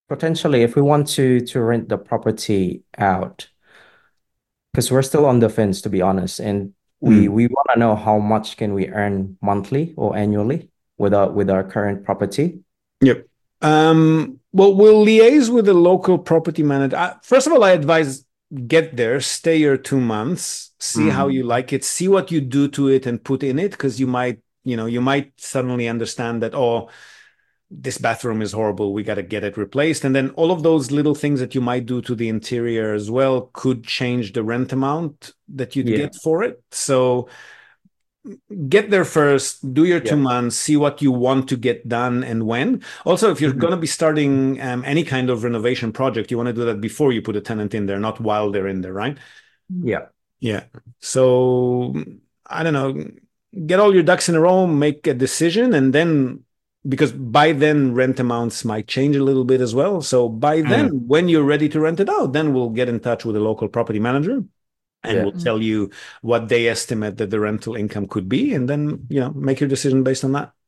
potentially, if we want to rent the property out, because we're still on the fence, to be honest, and we Mm. we want to know how much can we earn monthly or annually with our current property. Yep. Well, we'll liaise with the local property manager. First of all, I advise get there, stay your 2 months, see how you Mm. like it, see what you do to it and put in it, because you might suddenly understand that, oh, this bathroom is horrible. We got to get it replaced. And then all of those little things that you might do to the interior as well could change the rent amount that you'd Yeah. get for it. So get there first, do your two Yeah. months, see what you want to get done and when. Also, if you're Mhm. going to be starting any kind of renovation project, you want to do that before you put a tenant in there, not while they're in there, right? Yeah. Yeah. So I don't know, get all your ducks in a row, make a decision, and then because by then rent amounts might change a little bit as well. So by then, Mm. when you're ready to rent it out, then we'll get in touch with a local property manager and Yeah. we'll tell you what they estimate that the rental income could be, and then make your decision based on that.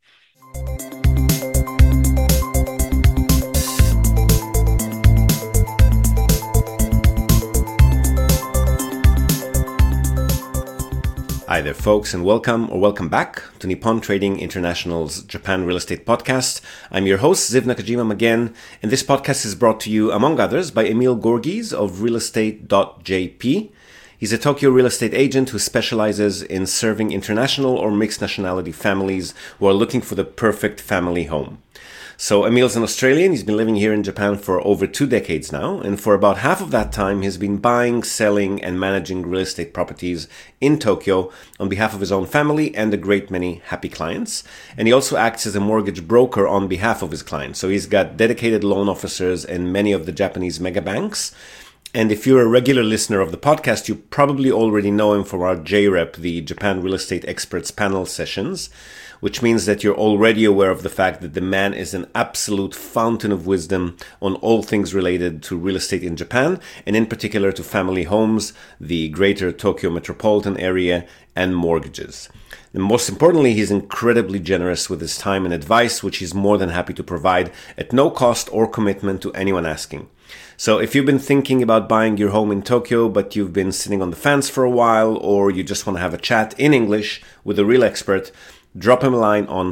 Hi there, folks, and welcome back to Nippon Trading International's Japan Real Estate Podcast. I'm your host, Ziv Nakajima again, and this podcast is brought to you, among others, by Emil Gorgis of realestate.jp. He's a Tokyo real estate agent who specializes in serving international or mixed nationality families who are looking for the perfect family home. So Emil's an Australian. He's been living here in Japan for over 2 decades now. And for about half of that time, he's been buying, selling, and managing real estate properties in Tokyo on behalf of his own family and a great many happy clients. And he also acts as a mortgage broker on behalf of his clients. So he's got dedicated loan officers in many of the Japanese mega banks. And if you're a regular listener of the podcast, you probably already know him from our JREP, the Japan Real Estate Experts panel sessions, which means that you're already aware of the fact that the man is an absolute fountain of wisdom on all things related to real estate in Japan, and in particular to family homes, the greater Tokyo metropolitan area, and mortgages. And most importantly, he's incredibly generous with his time and advice, which he's more than happy to provide at no cost or commitment to anyone asking. So if you've been thinking about buying your home in Tokyo, but you've been sitting on the fence for a while, or you just want to have a chat in English with a real expert, drop him a line on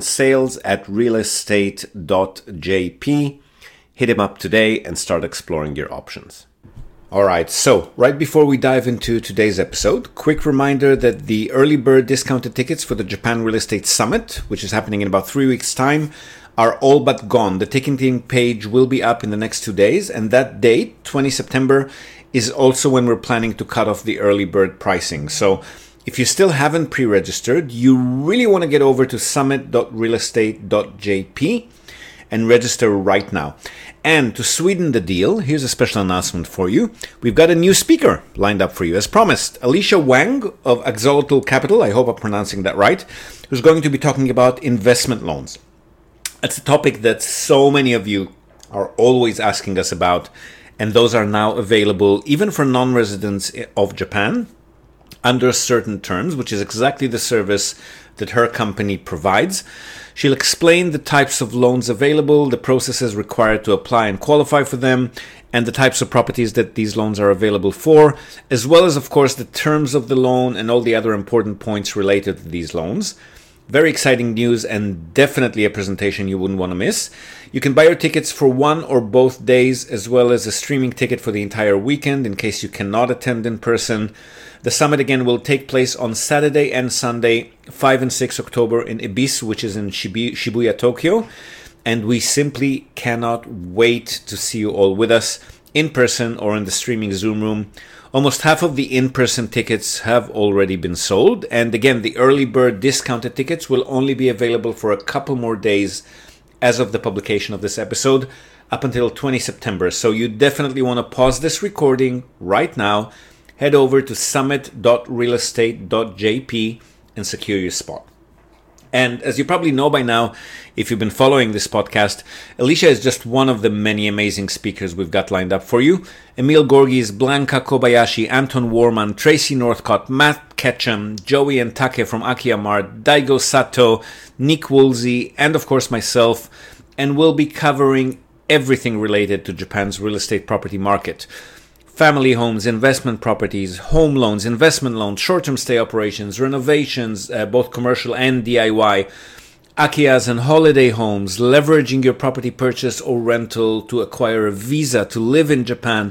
sales@realestate.jp. Hit him up today and start exploring your options. All right, so right before we dive into today's episode, quick reminder that the early bird discounted tickets for the Japan Real Estate Summit, which is happening in about 3 weeks' time, are all but gone. The ticketing page will be up in the next 2 days, and that date, 20 September, is also when we're planning to cut off the early bird pricing. So if you still haven't pre-registered, you really want to get over to summit.realestate.jp and register right now. And to sweeten the deal, here's a special announcement for you. We've got a new speaker lined up for you. As promised, Alicia Wang of Axolotl Capital, I hope I'm pronouncing that right, who's going to be talking about investment loans. It's a topic that so many of you are always asking us about, and those are now available even for non-residents of Japan under certain terms, which is exactly the service that her company provides. She'll explain the types of loans available, the processes required to apply and qualify for them, and the types of properties that these loans are available for, as well as, of course, the terms of the loan and all the other important points related to these loans. Very exciting news and definitely a presentation you wouldn't want to miss. You can buy your tickets for one or both days, as well as a streaming ticket for the entire weekend in case you cannot attend in person. The summit again will take place on Saturday and Sunday, 5 and 6 October in Ibisu, which is in Shibuya, Tokyo. And we simply cannot wait to see you all with us in person or in the streaming Zoom room. Almost half of the in-person tickets have already been sold. And again, the early bird discounted tickets will only be available for a couple more days as of the publication of this episode, up until 20 September. So you definitely want to pause this recording right now, head over to summit.realestate.jp and secure your spot. And as you probably know by now, if you've been following this podcast, Alicia is just one of the many amazing speakers we've got lined up for you. Emil Gorgis, Blanca Kobayashi, Anton Warman, Tracy Northcott, Matt Ketchum, Joey and Take from Akiyamart, Daigo Sato, Nick Woolsey, and of course myself. And we'll be covering everything related to Japan's real estate property market. Family homes, investment properties, home loans, investment loans, short-term stay operations, renovations, both commercial and DIY, Akiyas and holiday homes, leveraging your property purchase or rental to acquire a visa to live in Japan,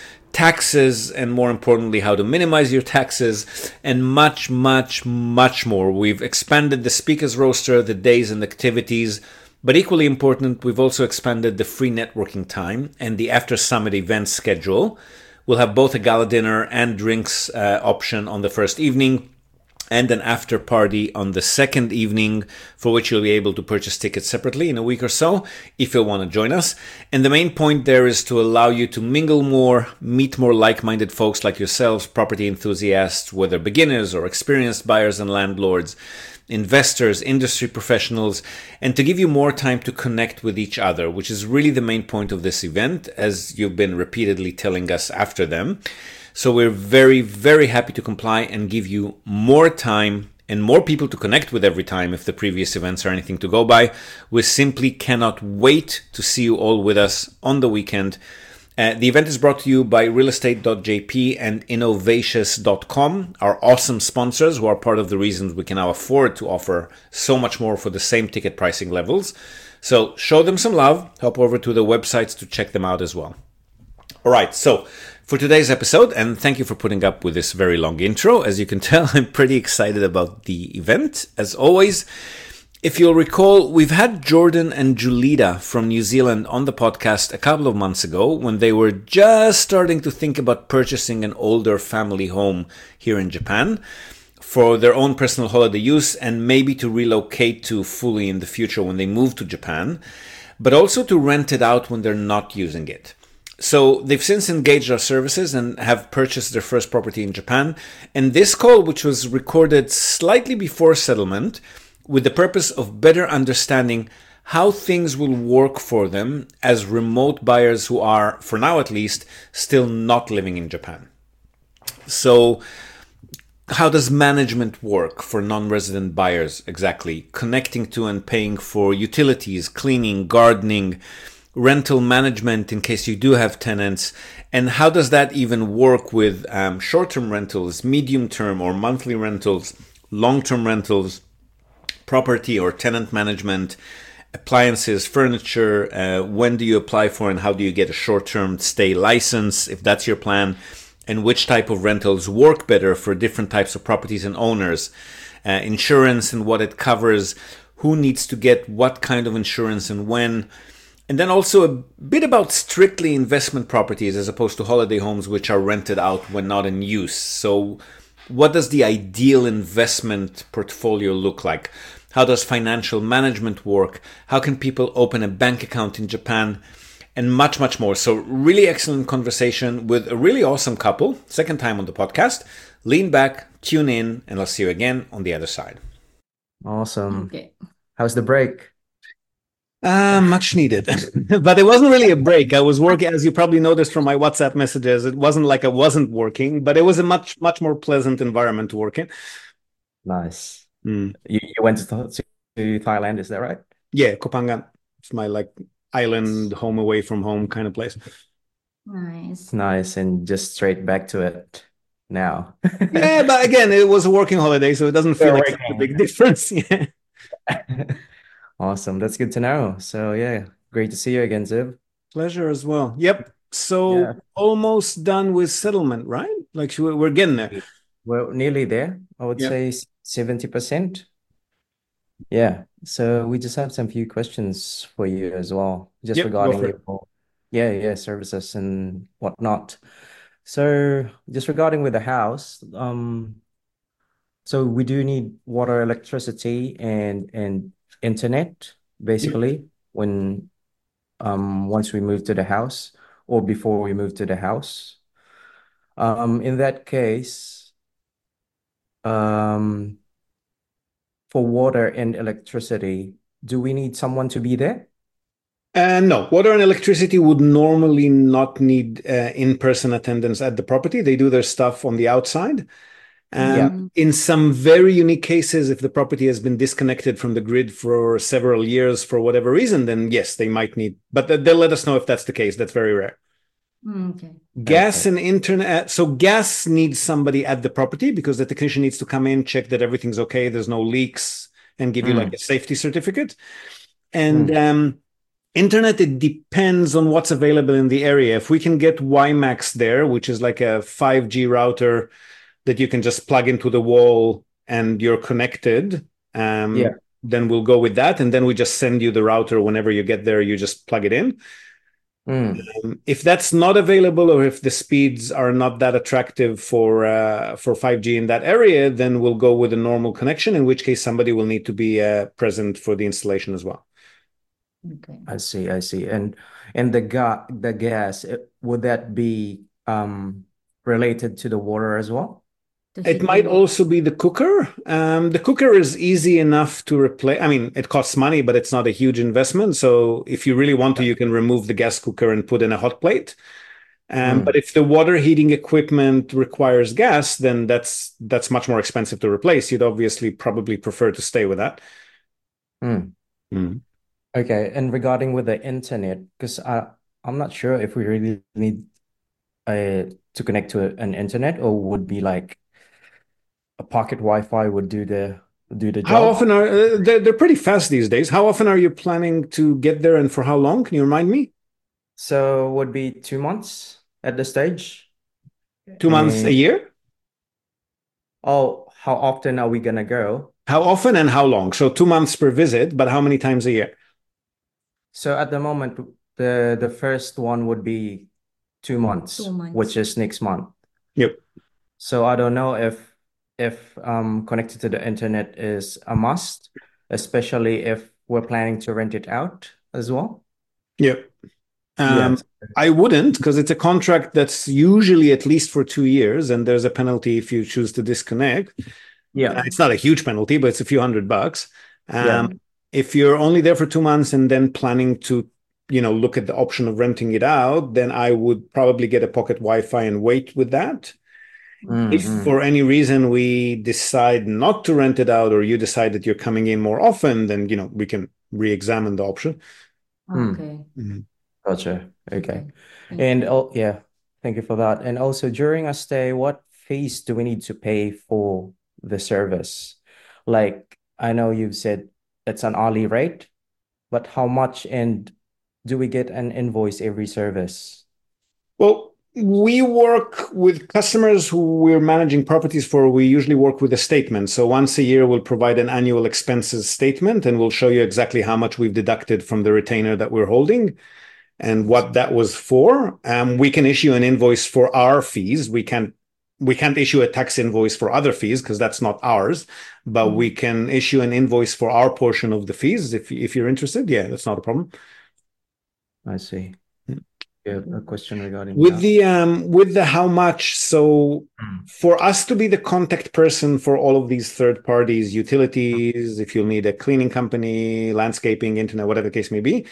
taxes, and more importantly, how to minimize your taxes, and much, much, much more. We've expanded the speakers roster, the days and activities, but equally important, we've also expanded the free networking time and the after summit event schedule. We'll have both a gala dinner and drinks option on the first evening, and an after party on the second evening, for which you'll be able to purchase tickets separately in a week or so if you'll want to join us. And the main point there is to allow you to mingle more, meet more like-minded folks like yourselves, property enthusiasts, whether beginners or experienced buyers and landlords, investors, industry professionals, and to give you more time to connect with each other, which is really the main point of this event, as you've been repeatedly telling us after them. So we're very, very happy to comply and give you more time and more people to connect with every time if the previous events are anything to go by. We simply cannot wait to see you all with us on the weekend. The event is brought to you by realestate.jp and innovatious.com, our awesome sponsors who are part of the reasons we can now afford to offer so much more for the same ticket pricing levels. So show them some love, hop over to the websites to check them out as well. All right, so for today's episode, and thank you for putting up with this very long intro. As you can tell, I'm pretty excited about the event, as always. If you'll recall, we've had Jordan and Julita from New Zealand on the podcast a couple of months ago when they were just starting to think about purchasing an older family home here in Japan for their own personal holiday use and maybe to relocate to fully in the future when they move to Japan, but also to rent it out when they're not using it. So they've since engaged our services and have purchased their first property in Japan. And this call, which was recorded slightly before settlement, with the purpose of better understanding how things will work for them as remote buyers who are, for now at least, still not living in Japan. So how does management work for non-resident buyers exactly? Connecting to and paying for utilities, cleaning, gardening, rental management in case you do have tenants, and how does that even work with short-term rentals, medium-term or monthly rentals, long-term rentals, property or tenant management, appliances, furniture, when do you apply for and how do you get a short-term stay license if that's your plan, and which type of rentals work better for different types of properties and owners, insurance and what it covers, who needs to get what kind of insurance and when, and then also a bit about strictly investment properties as opposed to holiday homes which are rented out when not in use. So what does the ideal investment portfolio look like? How does financial management work? How can people open a bank account in Japan? And much, much more. So really excellent conversation with a really awesome couple. Second time on the podcast. Lean back, tune in, and I'll see you again on the other side. Awesome. Okay. How's the break? Much needed. But it wasn't really a break. I was working, as you probably noticed from my WhatsApp messages. It wasn't like I wasn't working, but it was a much, much more pleasant environment to work in. Nice. Mm. You went to Thailand, is that right? Yeah, Kopangan. It's my island, home away from home kind of place. Nice. Nice, and just straight back to it now. Yeah, but again, it was a working holiday, so it doesn't feel like a big difference. Yeah. Awesome. That's good to know. So yeah, great to see you again, Zib. Pleasure as well. Yep. So Yeah. almost done with settlement, right? Like we're getting there. Well, nearly there. I would Yeah. say 70%. Yeah. So we just have some few questions for you as well, just Yep, go regarding for it. your services and whatnot. So just regarding with the house, so we do need water, electricity, and internet, basically, when once we move to the house or before we move to the house. In that case, um, for water and electricity, do we need someone to be there? No, water and electricity would normally not need in-person attendance at the property. They do their stuff on the outside. Yeah. In some very unique cases, if the property has been disconnected from the grid for several years for whatever reason, then yes, they might need, but they'll let us know if that's the case. That's very rare. Okay. Gas Okay. and internet. So gas needs somebody at the property because the technician needs to come in, check that everything's okay, there's no leaks, and give you like a safety certificate. And internet, it depends on what's available in the area. If we can get WiMAX there, which is like a 5G router that you can just plug into the wall and you're connected, Yeah. then we'll go with that. And then we just send you the router whenever you get there, you just plug it in. If that's not available, or if the speeds are not that attractive for 5G in that area, then we'll go with a normal connection, in which case somebody will need to be present for the installation as well. Okay. I see. I see. And the gas, would that be related to the water as well? To It heat the might water. also be the cooker. The cooker is easy enough to replace. I mean, it costs money, but it's not a huge investment. So if you really want to, you can remove the gas cooker and put in a hot plate. But if the water heating equipment requires gas, then that's much more expensive to replace. You'd obviously probably prefer to stay with that. Mm. Mm. Okay. And regarding with the internet, because I'm not sure if we really need to connect to an internet, or would be like a pocket Wi-Fi would do the How job. often are they're pretty fast these days? How often are you planning to get there, and for how long? Can you remind me? So would be 2 months at this stage. 2 months a And year? oh, how often are we gonna go? How often and how long? So 2 months per visit, but how many times a year? So at the moment, the first one would be 2 months, 2 months. which is next month. Yep. So I don't know if connected to the internet is a must, especially if we're planning to rent it out as well. Yep. Yes. I wouldn't, because it's a contract that's usually at least for 2 years, and there's a penalty if you choose to disconnect. Yeah. It's not a huge penalty, but it's a few $100. Yeah. If you're only there for 2 months and then planning to, look at the option of renting it out, then I would probably get a pocket Wi-Fi and wait with that. If Mm-hmm. for any reason we decide not to rent it out, or you decide that you're coming in more often, then, we can re-examine the option. Okay. Mhm. Gotcha. Okay. Okay. Thank And you. oh yeah, thank you for that. And also during a stay, what fees do we need to pay for the service? Like I know you've said it's an hourly rate, but how much and do we get an invoice every service? Well, we work with customers who we're managing properties for. We usually work with a statement. So once a year, we'll provide an annual expenses statement, and we'll show you exactly how much we've deducted from the retainer that we're holding and what that was for. We can issue an invoice for our fees. We can't issue a tax invoice for other fees because that's not ours, but we can issue an invoice for our portion of the fees if you're interested. Yeah, that's not a problem. I see. You have a question regarding With that? the how much, so Mm. for us to be the contact person for all of these third parties, utilities, if you'll need a cleaning company, landscaping, internet, whatever the case may be,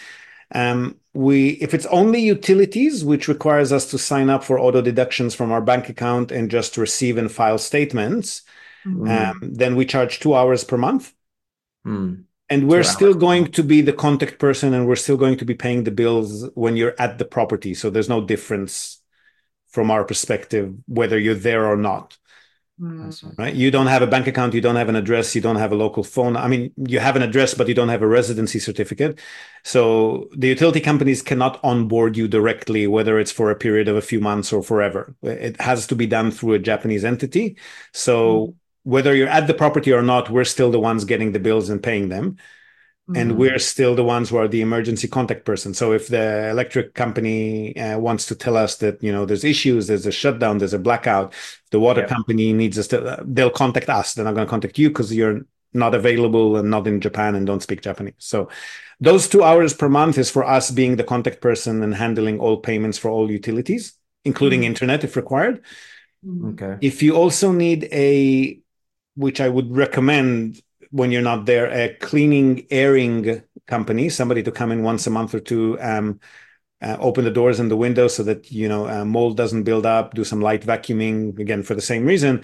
if it's only utilities, which requires us to sign up for auto deductions from our bank account and just receive and file statements, then we charge 2 hours per month. Mm. And we're 2 hours still per going month. to be the contact person, and we're still going to be paying the bills when you're at the property. So there's no difference from our perspective, whether you're there or not. I see. Right? You don't have a bank account, you don't have an address, you don't have a local phone. I mean, you have an address, but you don't have a residency certificate. So the utility companies cannot onboard you directly, whether it's for a period of a few months or forever. It has to be done through a Japanese entity. So whether you're at the property or not, we're still the ones getting the bills and paying them. And we're still the ones who are the emergency contact person. So if the electric company wants to tell us that, there's issues, there's a shutdown, there's a blackout, the water Yeah. company needs us to, they'll contact us. They're not going to contact you because you're not available and not in Japan and don't speak Japanese. So those 2 hours per month is for us being the contact person and handling all payments for all utilities, including internet if required. Okay. If you also need which I would recommend when you're not there, a cleaning, airing company, somebody to come in once a month or two, open the doors and the windows so that, mold doesn't build up, do some light vacuuming, again, for the same reason,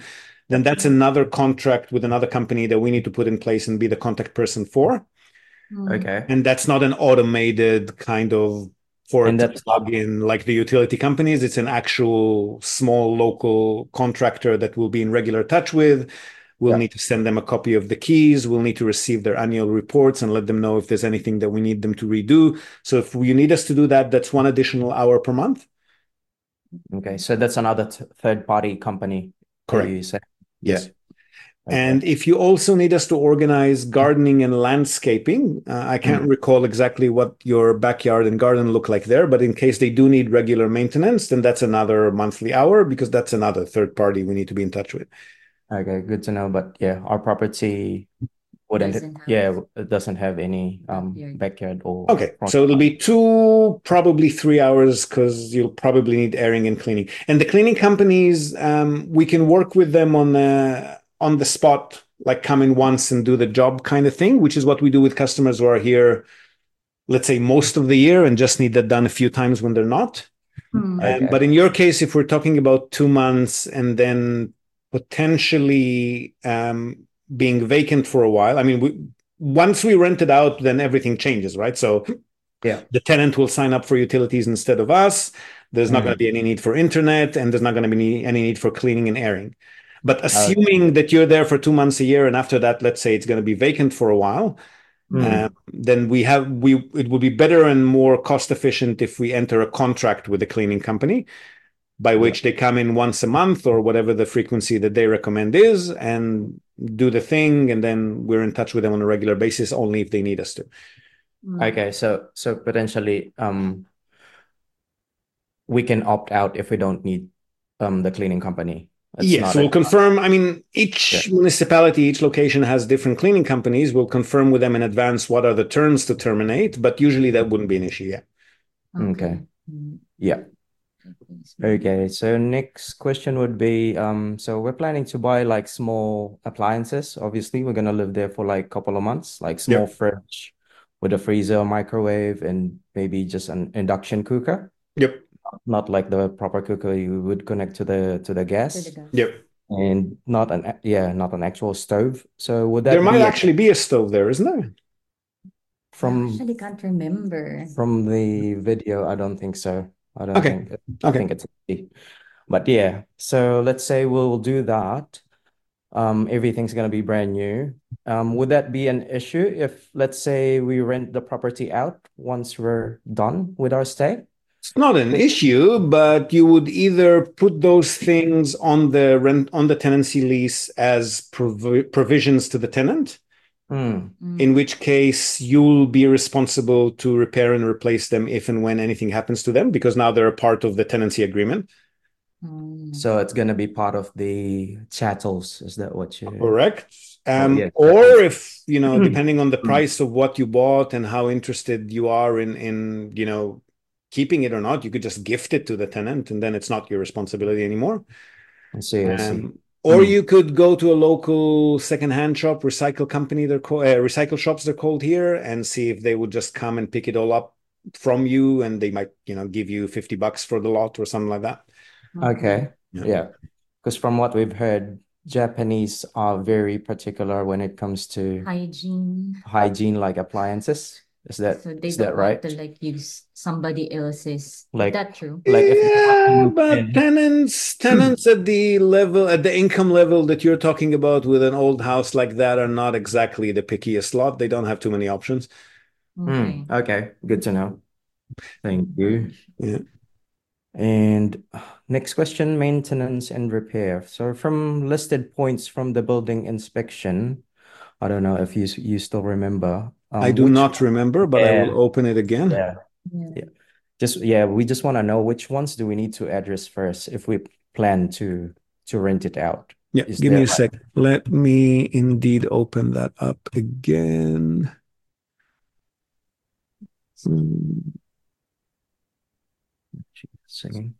then that's another contract with another company that we need to put in place and be the contact person for. Okay. And that's not an automated kind of for And to that's plug in like the utility companies. It's an actual small local contractor that we'll be in regular touch with. We'll need to send them a copy of the keys. We'll need to receive their annual reports and let them know if there's anything that we need them to redo. So if you need us to do that, that's one additional hour per month. Okay. So that's another third-party company that Correct. you said. Yes. Okay. And if you also need us to organize gardening and landscaping, I can't recall exactly what your backyard and garden look like there, but in case they do need regular maintenance, then that's another monthly hour because that's another third party we need to be in touch with. Okay, good to know. But yeah, our property it doesn't have any backyard or Okay, front so it'll yard. be probably 3 hours because you'll probably need airing and cleaning. And the cleaning companies, we can work with them on the spot, like come in once and do the job kind of thing, which is what we do with customers who are here, let's say most of the year and just need that done a few times when they're not. Okay. But in your case, if we're talking about 2 months and then potentially being vacant for a while, I mean, once we rent it out, then everything changes, right? So Yeah. the tenant will sign up for utilities instead of us. There's not going to be any need for internet, and there's not going to be any need for cleaning and airing. But assuming that you're there for 2 months a year, and after that, let's say it's going to be vacant for a while, then it would be better and more cost efficient if we enter a contract with a cleaning company, by which they come in once a month or whatever the frequency that they recommend is, and do the thing, and then we're in touch with them on a regular basis only if they need us to. Okay, so potentially we can opt out if we don't need the cleaning company. Yes, we'll confirm. I mean, each municipality, each location has different cleaning companies. We'll confirm with them in advance what are the terms to terminate, but usually that wouldn't be an issue yet. Okay. Yeah. Okay, so next question would be, so we're planning to buy like small appliances. Obviously, we're gonna live there for like a couple of months, like small fridge with a freezer, microwave, and maybe just an induction cooker. Yep. Not like the proper cooker you would connect to the gas. Yep. And not an actual stove. So would that There might be actually be a stove there, isn't there? I actually can't remember. From the video, I don't think so. I don't Okay. think. I Okay. think it's empty. But yeah, so let's say we'll do that. Everything's gonna be brand new. Would that be an issue if, let's say, we rent the property out once we're done with our stay? It's not an issue, but you would either put those things on the tenancy lease as provisions to the tenant, in which case you'll be responsible to repair and replace them if and when anything happens to them, because now they're a part of the tenancy agreement. So it's gonna be part of the chattels. Is that what you? Correct. yeah. Or if, depending on the price of what you bought and how interested you are in keeping it or not, you could just gift it to the tenant and then it's not your responsibility anymore. I see. Or you could go to a local secondhand shop, recycle company, they're called recycle shops, they're called here, and see if they would just come and pick it all up from you, and they might, give you $50 for the lot or something like that. Okay. Yeah. Because from what we've heard, Japanese are very particular when it comes to hygiene, like appliances. Is that So they is don't that want right? to like use somebody else's. Like- Is that true? Like if Yeah, you but in- tenants at the income level that you're talking about with an old house like that are not exactly the pickiest lot. They don't have too many options. Okay. Okay, good to know. Thank you. Yeah. And next question, maintenance and repair. So from listed points from the building inspection, I don't know if you still remember. I do not remember, but I will open it again. We just want to know which ones do we need to address first if we plan to rent it out. Yeah, give me a sec. Let me indeed open that up again. Singing.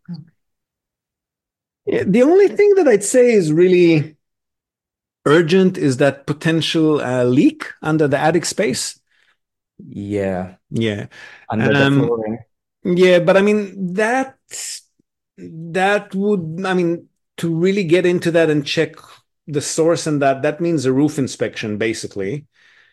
Yeah, the only thing that I'd say is really urgent is that potential leak under the attic space. Yeah. Yeah. Under the flooring. Yeah, but I mean that would, I mean, to really get into that and check, the source and that means a roof inspection, basically.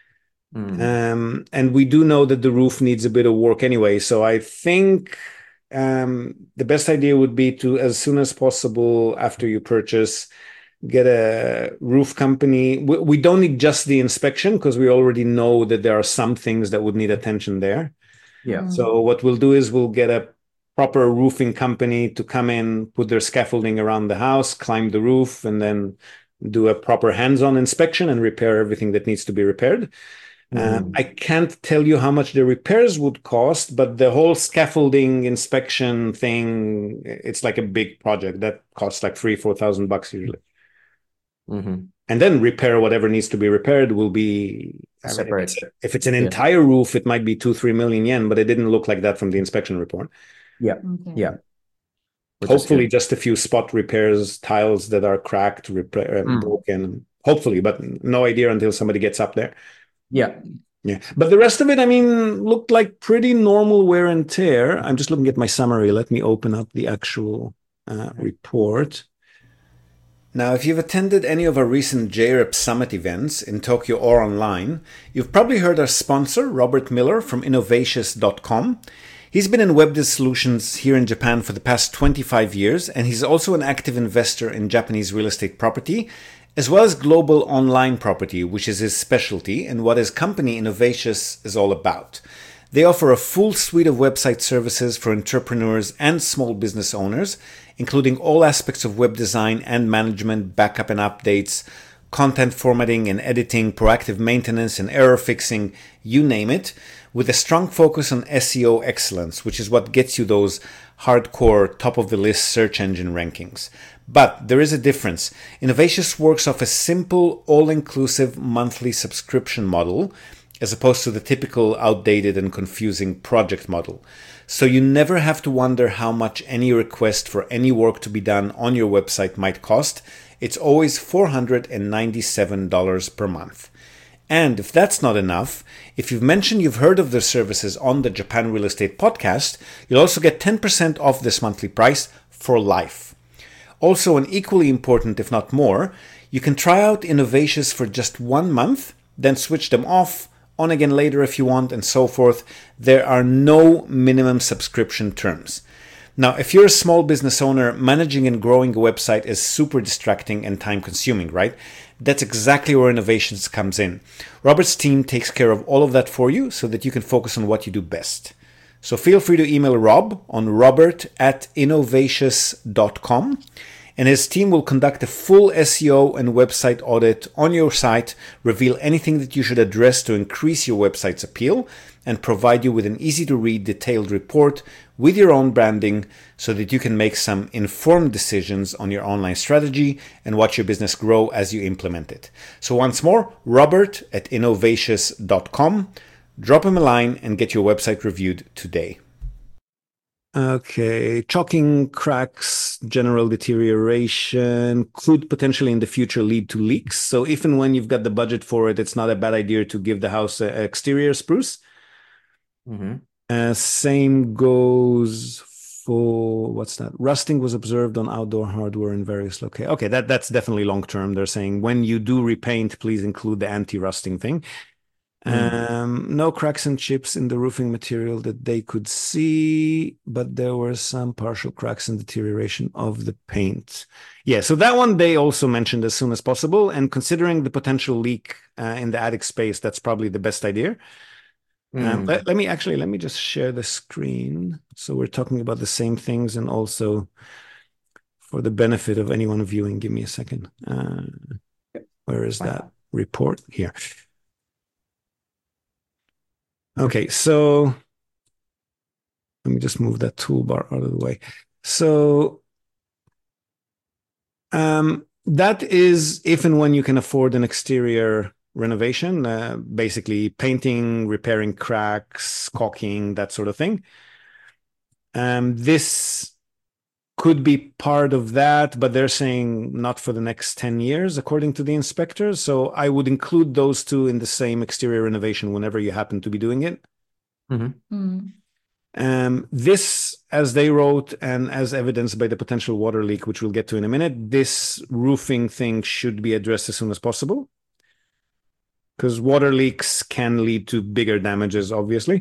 And we do know that the roof needs a bit of work anyway. So I think the best idea would be to, as soon as possible after you purchase, get a roof company. We don't need just the inspection because we already know that there are some things that would need attention there. Yeah. So what we'll do is we'll get a proper roofing company to come in, put their scaffolding around the house, climb the roof, and then do a proper hands-on inspection and repair everything that needs to be repaired. I can't tell you how much the repairs would cost, but the whole scaffolding inspection thing, it's like a big project that costs like $3,000-4,000 usually. And then repair whatever needs to be repaired will be separate. If it's an entire roof, it might be 2-3 million yen, but it didn't look like that from the inspection report. Yeah. Okay. Yeah. Hopefully just a few spot repairs, tiles that are cracked, broken, hopefully, but no idea until somebody gets up there. Yeah. Yeah. But the rest of it, I mean, looked like pretty normal wear and tear. I'm just looking at my summary. Let me open up the actual report. Now, if you've attended any of our recent JREP Summit events in Tokyo or online, you've probably heard our sponsor, Robert Miller from Innovatious.com. He's been in WebDev solutions here in Japan for the past 25 years, and he's also an active investor in Japanese real estate property, as well as global online property, which is his specialty and what his company Innovatious is all about. They offer a full suite of website services for entrepreneurs and small business owners, including all aspects of web design and management, backup and updates, content formatting and editing, proactive maintenance and error fixing, you name it, with a strong focus on SEO excellence, which is what gets you those hardcore top-of-the-list search engine rankings. But there is a difference. Innovatious works off a simple, all-inclusive monthly subscription model, as opposed to the typical outdated and confusing project model. So you never have to wonder how much any request for any work to be done on your website might cost. It's always $497 per month. And if that's not enough, if you've mentioned you've heard of their services on the Japan Real Estate Podcast, you'll also get 10% off this monthly price for life. Also, and equally important, if not more, you can try out Innovatious for just 1 month, then switch them off, on again later if you want, and so forth. There are no minimum subscription terms. Now, if you're a small business owner, managing and growing a website is super distracting and time consuming, right? That's exactly where Innovations comes in. Robert's team takes care of all of that for you so that you can focus on what you do best. So feel free to email Rob on robert@innovatious.com, and his team will conduct a full SEO and website audit on your site, reveal anything that you should address to increase your website's appeal, and provide you with an easy-to-read detailed report with your own branding so that you can make some informed decisions on your online strategy and watch your business grow as you implement it. So once more, robert@innovatious.com. Drop him a line and get your website reviewed today. Okay, chalking, cracks, general deterioration could potentially in the future lead to leaks. So if and when you've got the budget for it, it's not a bad idea to give the house an exterior spruce. Same goes for, what's that? Rusting was observed on outdoor hardware in various locations. Okay, that's definitely long-term. They're saying when you do repaint, please include the anti-rusting thing. No cracks and chips in the roofing material that they could see, but there were some partial cracks and deterioration of the paint. Yeah, so that one they also mentioned as soon as possible. And considering the potential leak in the attic space, that's probably the best idea. Let me just share the screen. So we're talking about the same things, and also for the benefit of anyone viewing, give me a second. Where is that report? Here. Okay, so let me just move that toolbar out of the way. So that is if and when you can afford an exterior renovation, basically painting, repairing cracks, caulking, that sort of thing. This could be part of that, but they're saying not for the next 10 years, according to the inspectors. So I would include those two in the same exterior renovation whenever you happen to be doing it. This, as they wrote, and as evidenced by the potential water leak, which we'll get to in a minute, this roofing thing should be addressed as soon as possible, because water leaks can lead to bigger damages, obviously.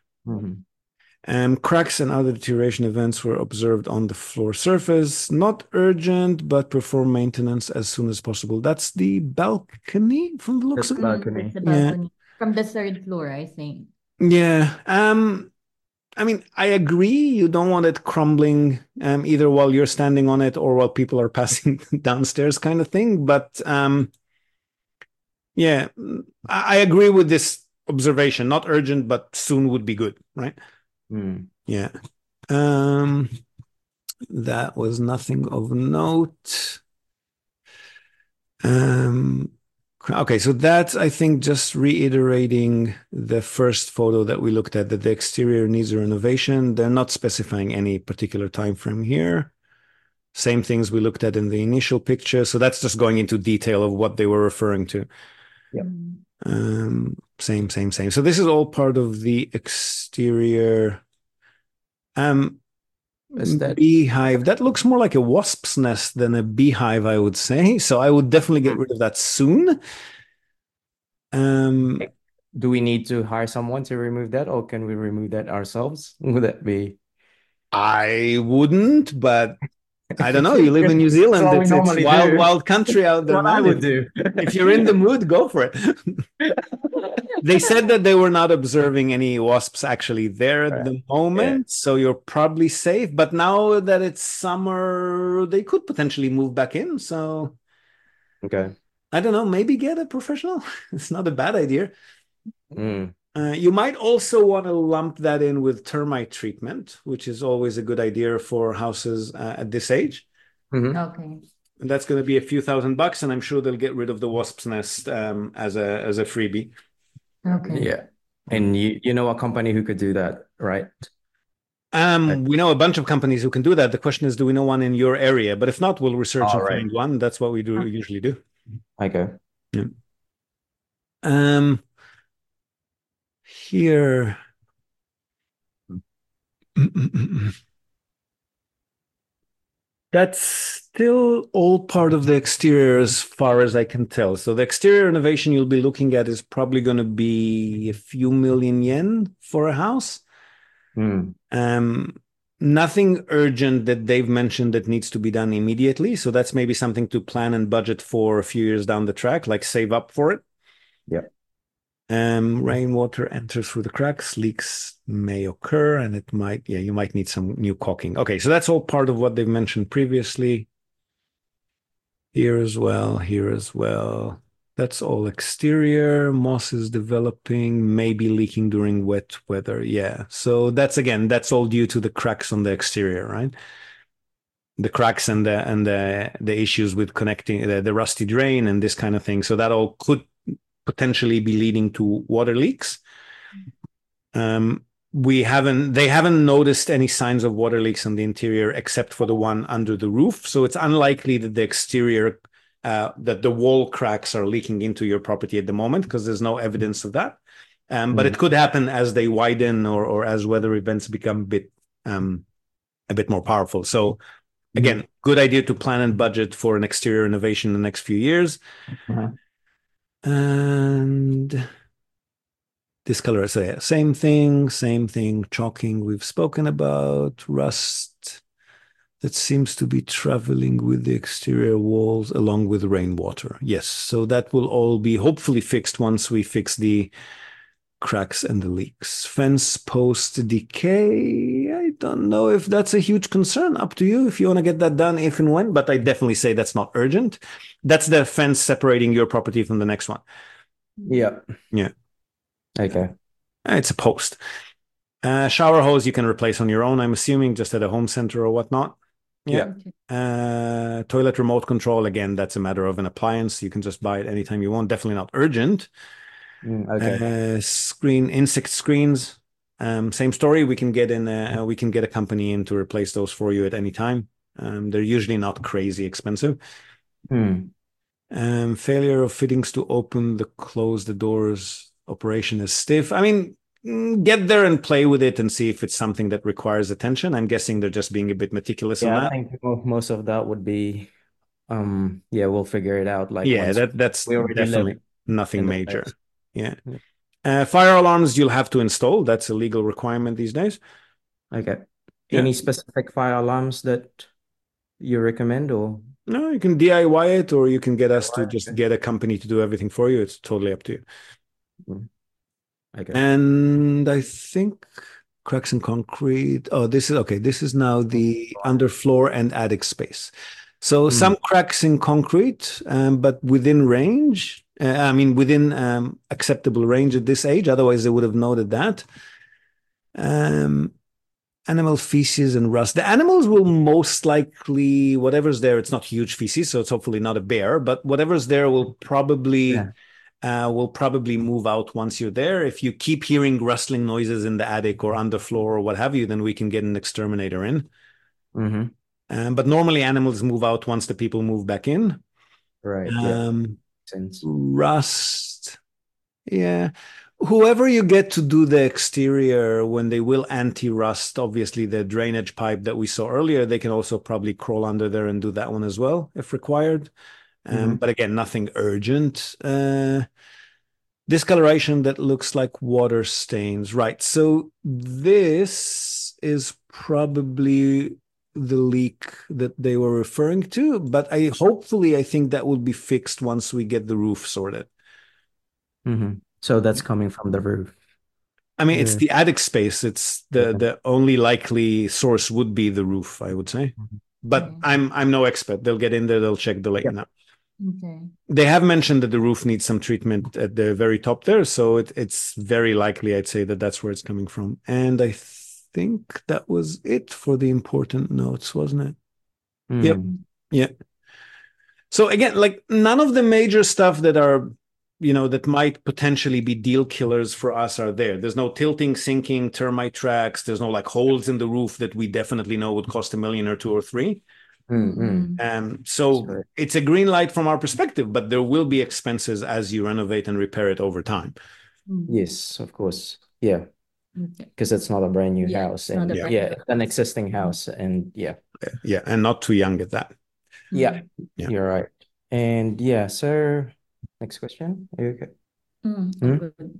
Cracks and other deterioration events were observed on the floor surface. Not urgent, but perform maintenance as soon as possible. That's the balcony from the looks of it. Balcony. It's the balcony from the third floor, I think. Yeah. I mean, I agree. You don't want it crumbling either while you're standing on it or while people are passing downstairs, kind of thing. But yeah, I agree with this observation. Not urgent, but soon would be good, right? Yeah. That was nothing of note. Okay, so that's, I think, just reiterating the first photo that we looked at, that the exterior needs a renovation. They're not specifying any particular time frame here. Same things we looked at in the initial picture. So that's just going into detail of what they were referring to. Yep. Same. So this is all part of the exterior beehive. That looks more like a wasp's nest than a beehive, I would say. So I would definitely get rid of that soon. Do we need to hire someone to remove that, or can we remove that ourselves? Would that be? I wouldn't, but I don't know. You live in New Zealand. It's wild country out there. What I would do. If you're in the mood, go for it. They said that they were not observing any wasps actually there at the moment, so you're probably safe. But now that it's summer, they could potentially move back in. So, okay, I don't know. Maybe get a professional. It's not a bad idea. You might also want to lump that in with termite treatment, which is always a good idea for houses at this age. Okay. And that's going to be a few $1,000, and I'm sure they'll get rid of the wasp's nest as a freebie. Okay. Yeah. And you know a company who could do that, right? We know a bunch of companies who can do that. The question is, do we know one in your area? But if not, we'll research and find one. That's what we usually do. Okay. Yeah. Here. That's still all part of the exterior as far as I can tell. So the exterior renovation you'll be looking at is probably going to be a few million yen for a house. Nothing urgent that they've mentioned that needs to be done immediately. So that's maybe something to plan and budget for a few years down the track, like save up for it. Yeah. Rainwater enters through the cracks, leaks may occur, and you might need some new caulking. Okay, so that's all part of what they've mentioned previously. Here as well. That's all exterior. Moss is developing, maybe leaking during wet weather. Yeah, so that's all due to the cracks on the exterior, right? The cracks and the issues with connecting the rusty drain and this kind of thing. So that all could potentially be leading to water leaks. They haven't noticed any signs of water leaks on the interior except for the one under the roof. So it's unlikely that the exterior, that the wall cracks are leaking into your property at the moment, because there's no evidence of that. But it could happen as they widen or as weather events become a bit more powerful. So again, good idea to plan and budget for an exterior renovation in the next few years. And this color, so yeah, same thing, chalking we've spoken about, rust that seems to be traveling with the exterior walls along with rainwater. Yes, so that will all be hopefully fixed once we fix the cracks and the leaks. Fence post decay, I don't know if that's a huge concern. Up to you if you want to get that done if and when, but I definitely say that's not urgent. That's the fence separating your property from the next one. Yeah. Okay. It's a post. Shower hose you can replace on your own, I'm assuming, just at a home center or whatnot. Yeah. Toilet remote control, again, that's a matter of an appliance. You can just buy it anytime you want. Definitely not urgent. Okay. Insect screens. Same story. We can get a company in to replace those for you at any time. They're usually not crazy expensive. Failure of fittings to close the doors. Operation is stiff. I mean, get there and play with it and see if it's something that requires attention. I'm guessing they're just being a bit meticulous on Yeah, I that. think most of that would be, yeah, we'll figure it out like Yeah, once that's we already live definitely nothing in the major. place. Yeah. Yeah. Fire alarms you'll have to install. That's a legal requirement these days. Okay. Yeah. Any specific fire alarms that you recommend or? No, you can DIY it, or you can get us to just Okay. get a company to do everything for you. It's totally up to you. Mm, okay. And I think cracks in concrete. Oh, this is okay. This is now the underfloor and attic space. So Mm, some cracks in concrete, but within range. I mean, within acceptable range at this age. Otherwise, they would have noted that. Um, Animal feces and rust. The animals will most likely, whatever's there, it's not huge feces, so it's hopefully not a bear, but whatever's there yeah. will probably move out once you're there. If you keep hearing rustling noises in the attic or underfloor or what have you, then we can get an exterminator in. Mm-hmm. But normally animals move out once the people move back in. Right. Yeah. Um, Sense. Rust. Yeah. Whoever you get to do the exterior when they will anti-rust, obviously the drainage pipe that we saw earlier, they can also probably crawl under there and do that one as well if required. Mm-hmm. But again, nothing urgent. Discoloration that looks like water stains. Right. So this is probably the leak that they were referring to, but I think that will be fixed once we get the roof sorted. Mm-hmm. So that's coming from the roof. I mean, it's Yeah. the attic space. It's Yeah. the only likely source would be the roof, I would say. Mhm. But Yeah. I'm no expert. They'll get in there, they'll check, they'll let you Yep. know. Okay. They have mentioned that the roof needs some treatment at the very top there, so it's very likely I'd say that that's where it's coming from. And I think that was it for the important notes, wasn't it? Yep. Mm. Yeah. So again, like none of the major stuff that are, that might potentially be deal killers for us are there. There's no tilting, sinking, termite tracks. There's no like holes in the roof that we definitely know would cost 1 million or 2 or 3. Mm-mm. So Sorry. it's a green light from our perspective, but there will be expenses as you renovate and repair it over time. Yes, of course. Yeah, Okay. because it's not a brand new Yeah, house, it's not and a Yeah. brand yeah, new it's an existing house, and yeah, Yeah. And not too young at that. yeah, Yeah. you're right. And yeah, so next question. Are you okay? I'm Hmm? good.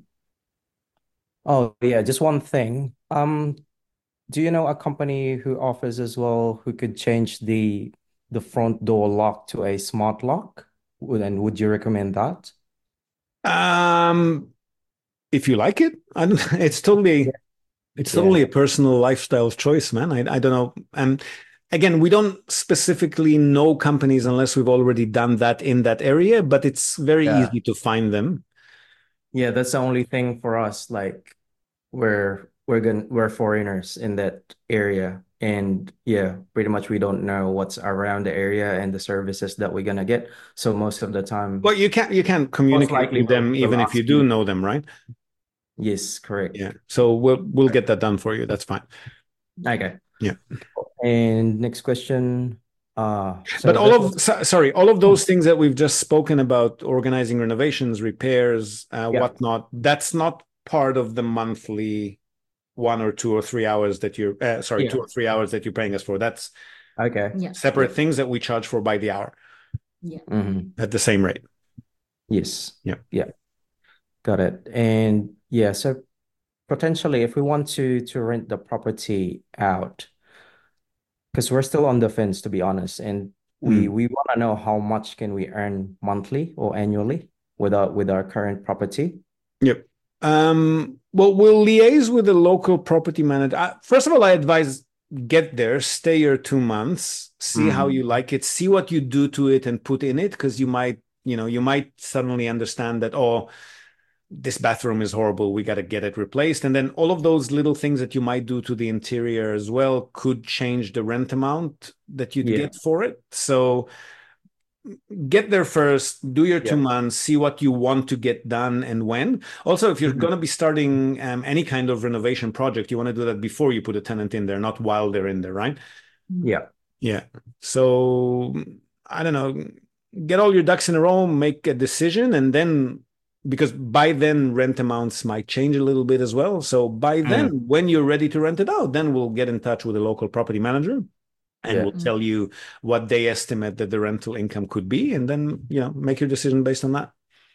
Oh yeah, just one thing. Do you know a company who offers as well who could change the front door lock to a smart lock? And would you recommend that? Um, if you like it, I don't, Yeah. it's Yeah. totally a personal lifestyle choice, man. I don't know. And again, we don't specifically know companies unless we've already done that in that area, but it's very Yeah. easy to find them. Yeah, that's the only thing for us. Like we're foreigners in that area. And yeah, pretty much we don't know what's around the area and the services that we're gonna get. So most of the time, Well, you can most communicate likely with them we'll even if you ask do you. know them, right? Yes, Yeah. correct. So we'll get that done for you. That's fine. Okay. Yeah. And next question. But So this is all of those things that we've just spoken about, organizing renovations, repairs, yeah, whatnot, that's not part of the monthly 1 or 2 or 3 hours that you're, sorry, yeah. 2 or 3 hours that you're paying us for. That's Okay. Yeah. separate things that we charge for by the hour Yeah. Hmm. at the same rate. Yes. Yeah. Yeah. Got it. And yeah, so potentially if we want to rent the property out, because we're still on the fence to be honest, and Mm. we want to know how much can we earn monthly or annually with our current property. Yep. Well, we'll liaise with the local property manager. First of all, I advise get there, stay your 2 months, see how Mm. you like it, see what you do to it and put in it, because you might suddenly understand that, oh, this bathroom is horrible. We got to get it replaced. And then all of those little things that you might do to the interior as well could change the rent amount that you'd Yeah. get for it. So get there first, do your two Yeah. months, see what you want to get done and when. Also, if you're Mhm. going to be starting any kind of renovation project, you want to do that before you put a tenant in there, not while they're in there, right? Yeah. Yeah. So I don't know, get all your ducks in a row, make a decision, and then because by then rent amounts might change a little bit as well. So by then, Mm, when you're ready to rent it out, then we'll get in touch with a local property manager and yeah. we'll tell you what they estimate that the rental income could be, and then make your decision based on that.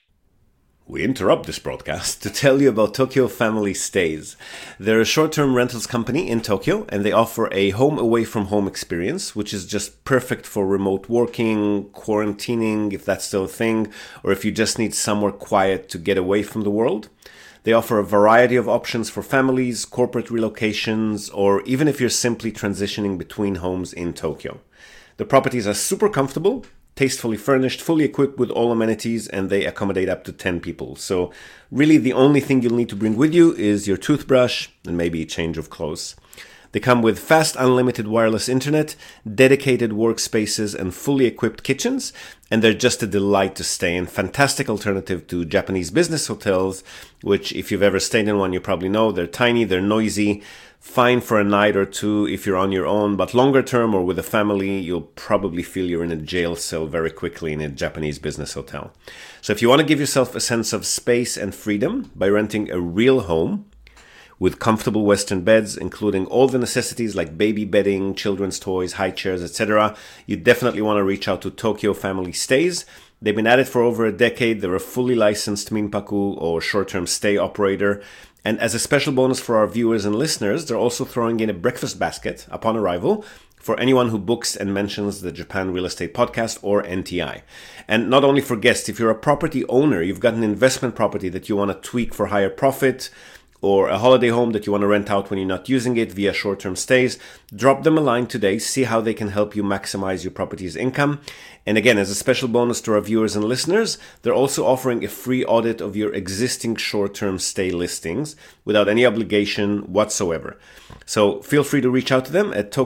We interrupt this broadcast to tell you about Tokyo Family Stays. They're a short-term rentals company in Tokyo, and they offer a home away from home experience, which is just perfect for remote working, quarantining, if that's still a thing, or if you just need somewhere quiet to get away from the world. They offer a variety of options for families, corporate relocations, or even if you're simply transitioning between homes in Tokyo. The properties are super comfortable, tastefully furnished, fully equipped with all amenities, and they accommodate up to 10 people. So really the only thing you'll need to bring with you is your toothbrush and maybe a change of clothes. They come with fast unlimited wireless internet, dedicated workspaces, and fully equipped kitchens, and they're just a delight to stay in. Fantastic alternative to Japanese business hotels, which if you've ever stayed in one, you probably know they're tiny, they're noisy, fine for a night or two if you're on your own, but longer term or with a family, you'll probably feel you're in a jail cell very quickly in a Japanese business hotel. So if you want to give yourself a sense of space and freedom by renting a real home with comfortable Western beds, including all the necessities like baby bedding, children's toys, high chairs, etc., you definitely want to reach out to Tokyo Family Stays. They've been at it for over a decade. They're a fully licensed Minpaku or short-term stay operator. And as a special bonus for our viewers and listeners, they're also throwing in a breakfast basket upon arrival for anyone who books and mentions the Japan Real Estate Podcast or NTI. And not only for guests, if you're a property owner, you've got an investment property that you want to tweak for higher profit, or a holiday home that you want to rent out when you're not using it via short-term stays, drop them a line today, see how they can help you maximize your property's income. And again, as a special bonus to our viewers and listeners, they're also offering a free audit of your existing short-term stay listings without any obligation whatsoever. So feel free to reach out to them at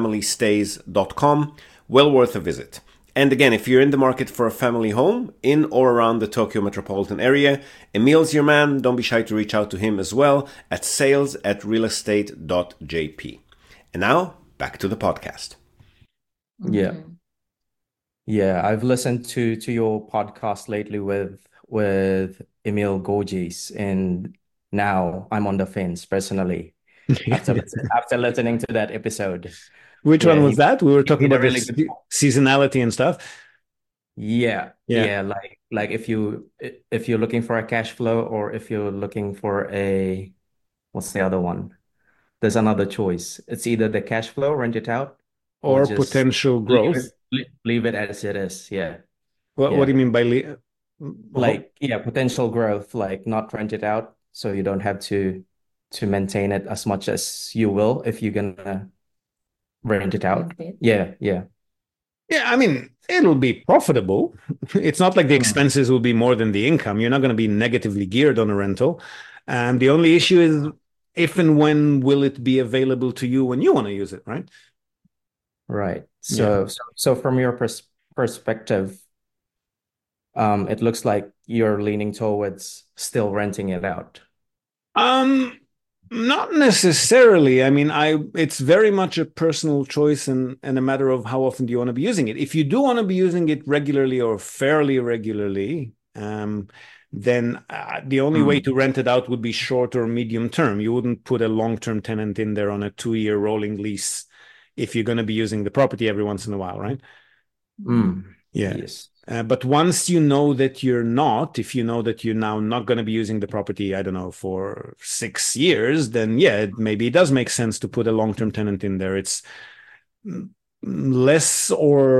tokyofamilystays.com. Well worth a visit. And again, if you're in the market for a family home in or around the Tokyo metropolitan area, Emil's your man. Don't be shy to reach out to him as well at sales@realestate.jp. And now, back to the podcast. Yeah. Okay. Yeah, I've listened to your podcast lately with Emil Gorgis, and now I'm on the fence personally after listening to that episode. Which Yeah, one was that? We were he talking did a about really this good. seasonality and stuff. Yeah, Yeah. yeah, like if you're looking for a cash flow, or if you're looking for a, what's the other one? There's another choice. It's either the cash flow, rent it out, or Or just potential growth. leave it as it is. Yeah. What do Yeah. you mean by Like, yeah, potential growth, like not rent it out, so you don't have to maintain it as much as you will if you're gonna rent it out. Rent it. Yeah, yeah. Yeah, I mean, it'll be profitable. It's not like the Mm. expenses will be more than the income. You're not going to be negatively geared on a rental. And the only issue is if and when will it be available to you when you want to use it, right? Right. Yeah. So from your perspective, it looks like you're leaning towards still renting it out. Um, Not necessarily. I mean, it's very much a personal choice and a matter of how often do you want to be using it. If you do want to be using it regularly or fairly regularly, then the only way to rent it out would be short or medium term. You wouldn't put a long-term tenant in there on a 2-year rolling lease if you're going to be using the property every once in a while, right? Yeah. Yes. But once you know that you're not, if you know that you're now not going to be using the property, I don't know, for 6 years, then yeah, maybe it does make sense to put a long-term tenant in there. It's less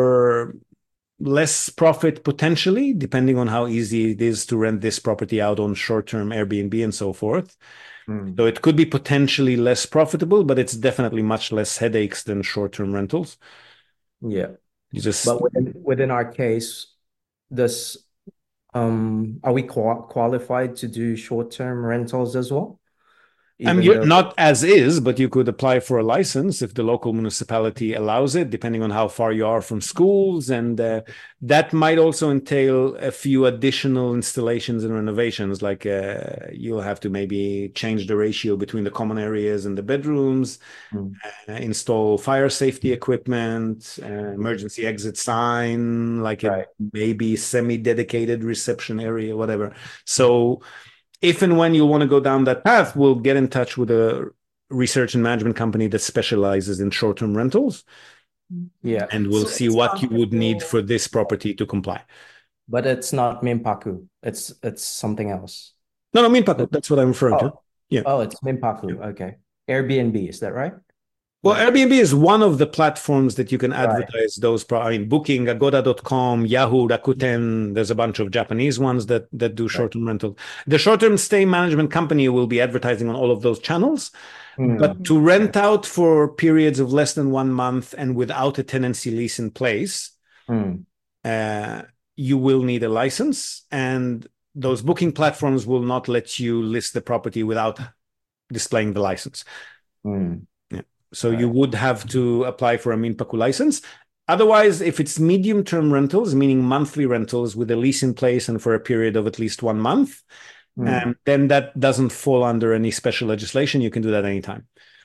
profit potentially, depending on how easy it is to rent this property out on short-term Airbnb and so forth. So it could be potentially less profitable, but it's definitely much less headaches than short-term rentals. Yeah. You just But within our case, this are we qualified to do short-term rentals as well? even You're though. not as is, but you could apply for a license if the local municipality allows it, depending on how far you are from schools. And that might also entail a few additional installations and renovations, like you'll have to maybe change the ratio between the common areas and the bedrooms, Mm, install fire safety equipment, emergency exit sign, like a right. maybe semi-dedicated reception area, whatever. So if and when you want to go down that path, we'll get in touch with a research and management company that specializes in short-term rentals, Yeah. and we'll So see it's what you would need comparable, for this property to comply. but it's not Minpaku. It's something else. No, So- Minpaku, that's what I'm referring to. Oh, Yeah. oh, it's Minpaku. Okay. Airbnb, is that right? Well, Like, Airbnb is one of the platforms that you can right. advertise those. I mean, Booking, Agoda.com, Yahoo, Rakuten. There's a bunch of Japanese ones that do Right. short-term rental. The short-term stay management company will be advertising on all of those channels. But Mm, to rent out for periods of less than 1 month and without a tenancy lease in place, mm, uh, you will need a license, and those booking platforms will not let you list the property without displaying the license. mm. Yeah. So you Right. would have to apply for a Minpaku license. Otherwise, if it's medium-term rentals, meaning monthly rentals with a lease in place and for a period of at least 1 month, Mm. then that doesn't fall under any special legislation. You can do that anytime.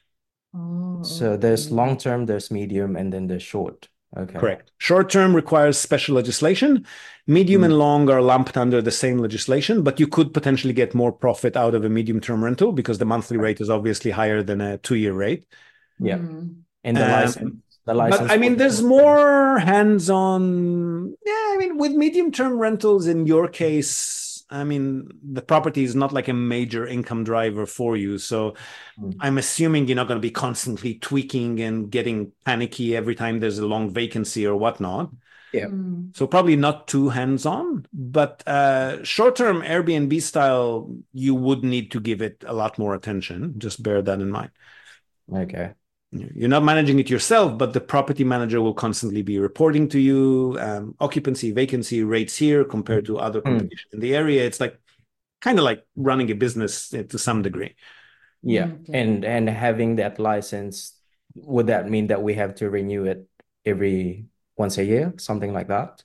Oh, So there's okay. long term, there's medium, and then there's short. Okay. Correct. Short term requires special legislation. Medium Mm. and long are lumped under the same legislation, but you could potentially get more profit out of a medium term rental because the monthly rate is obviously higher than a 2-year rate. Yeah. Mm. And the But license I for mean, the there's short term. more hands-on. Yeah, I mean, with medium-term rentals, in your case, I mean, the property is not like a major income driver for you. So Mm. I'm assuming you're not going to be constantly tweaking and getting panicky every time there's a long vacancy or whatnot. Yeah. Mm. So probably not too hands-on, but short-term Airbnb style, you would need to give it a lot more attention. Just bear that in mind. Okay. You're not managing it yourself, but the property manager will constantly be reporting to you occupancy, vacancy rates here compared to other Mm. competition in the area. It's like kind of like running a business to some degree. Yeah. Okay. And having that license, would that mean that we have to renew it every once a year, something like that?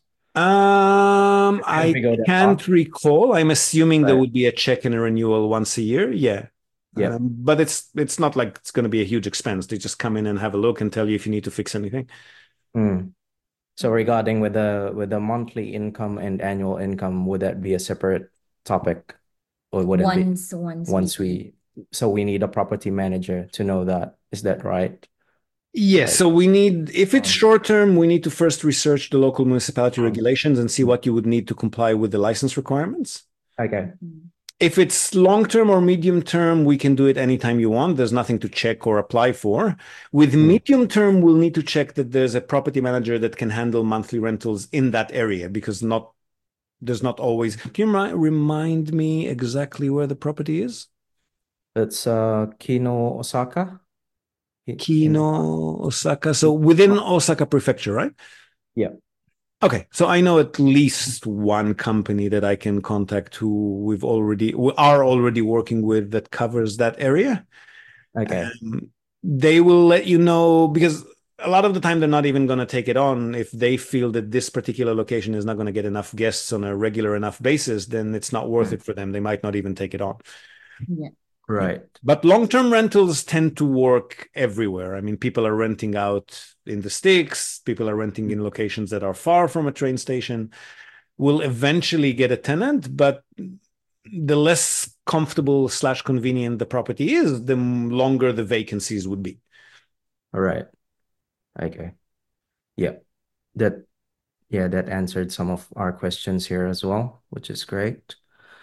If I we go that can't far. recall. I'm assuming there Right. would be a check and a renewal once a year. Yeah. Yeah. But it's not like it's going to be a huge expense. They just come in and have a look and tell you if you need to fix anything. Mm. So regarding with the monthly income and annual income, would that be a separate topic, or would it be Once so we need a property manager to know that? Is that right? Yes, Like, so we need, if it's um, short term, we need to first research the local municipality mm, regulations and see what you would need to comply with the license requirements. okay. If it's long term or medium term, we can do it anytime you want. There's nothing to check or apply for. With Mm. medium term, we'll need to check that there's a property manager that can handle monthly rentals in that area because there's not always. Can you remind me exactly where the property is? It's Kino Osaka. In Kino, Osaka. So within Osaka Prefecture, right? Yeah. Okay, so I know at least one company that I can contact who we are already working with that covers that area. Okay. They will let you know because a lot of the time they're not even going to take it on if they feel that this particular location is not going to get enough guests on a regular enough basis, then it's not worth it for them. They might not even take it on. Yeah. Right. But long-term rentals tend to work everywhere. I mean, people are renting out in the sticks, people are renting in locations that are far from a train station. Will eventually get a tenant, but the less comfortable / convenient the property is, the longer the vacancies would be. All right. Okay. Yeah. That that answered some of our questions here as well, which is great.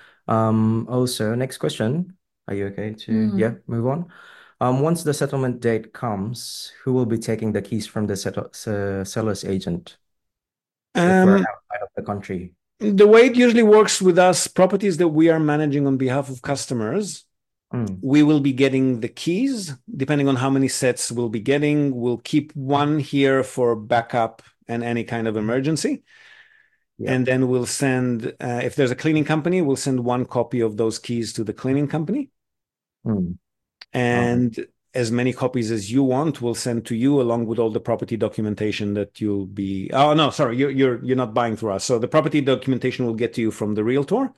Also, next question. Are you okay to move on? Once the settlement date comes, who will be taking the keys from the seller's agent if we're outside of the country? The way it usually works with us, properties that we are managing on behalf of customers, we will be getting the keys. Depending on how many sets we'll be getting, we'll keep one here for backup and any kind of emergency. Yeah. And then we'll send, if there's a cleaning company, we'll send one copy of those keys to the cleaning company. and as many copies as you want, we'll send to you along with all the property documentation that you'll be. Oh no, sorry, you're not buying through us. So the property documentation will get to you from the realtor,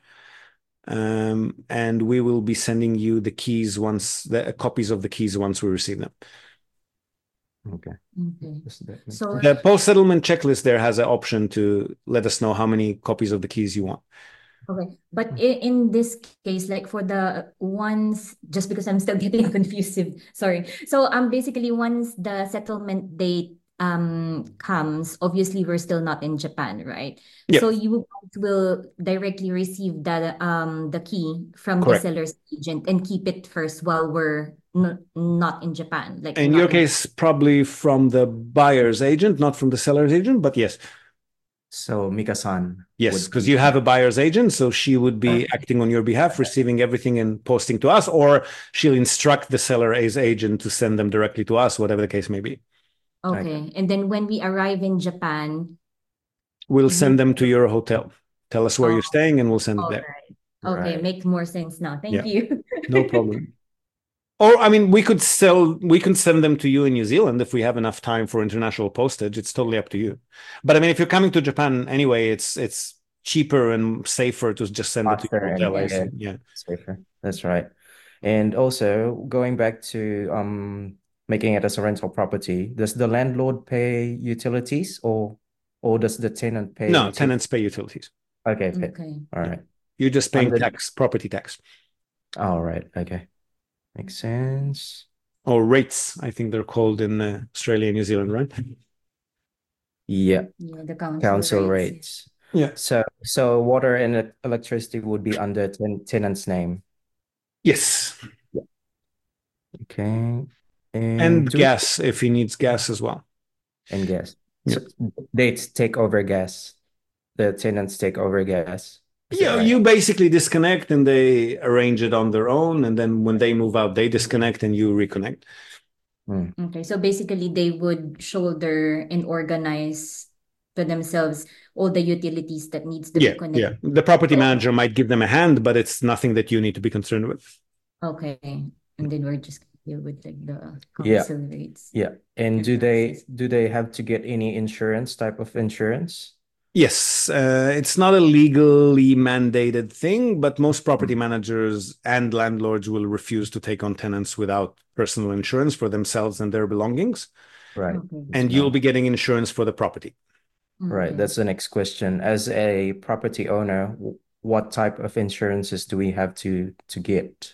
and we will be sending you the keys the copies of the keys once we receive them. Okay. Okay. So The post-settlement checklist there has an option to let us know how many copies of the keys you want. okay, but in this case, like for the ones, just because I'm still getting confused, sorry. So basically once the settlement date comes, obviously we're still not in Japan, right? Yeah. So you guys will directly receive the key from the Correct. seller's agent and keep it first while we're not in Japan. Like In not your case, probably from the buyer's agent, not from the seller's agent, but yes. So Mika-san Yes, would because be- you have a buyer's agent, so she would be acting on your behalf, receiving everything and posting to us, or she'll instruct the seller's agent to send them directly to us, whatever the case may be. Okay. And then when we arrive in Japan, We'll send them to your hotel. Tell us where you're staying, and we'll send it all there. right. Okay, Right. makes more sense now. Thank Yeah. you. No problem. Or, I mean, we can send them to you in New Zealand if we have enough time for international postage. It's totally up to you. But I mean, if you're coming to Japan anyway, it's cheaper and safer to just send it to your Faster hotel. and I see. Yeah. safer. That's right. And also going back to making it as a rental property, does the landlord pay utilities or does the tenant pay No, utilities? tenants pay utilities. Okay, Okay. all right. You're just paying Under- tax, property tax, All right, okay. Makes sense. or rates. I think they're called in Australia and New Zealand, right? Yeah, Yeah, the council rates. rates. Yeah. So water and electricity would be under tenant's name. Yes, Okay. and do- gas if he needs gas as well. And gas. Yeah. So they take over gas. The tenants take over gas. Is that Yeah, right? you basically disconnect and they arrange it on their own, and then when they move out, they disconnect and you reconnect. Okay, so basically they would shoulder and organize to themselves all the utilities that needs to be Yeah. connected. The property manager might give them a hand, but it's nothing that you need to be concerned with. Okay. And then we're just gonna deal with like the Yeah. council rates. Yeah. And do they have to get any type of insurance? Yes, it's not a legally mandated thing, but most property managers and landlords will refuse to take on tenants without personal insurance for themselves and their belongings. Right. Okay. And you'll be getting insurance for the property. Right. Okay. That's the next question. As a property owner, what type of insurances do we have to get?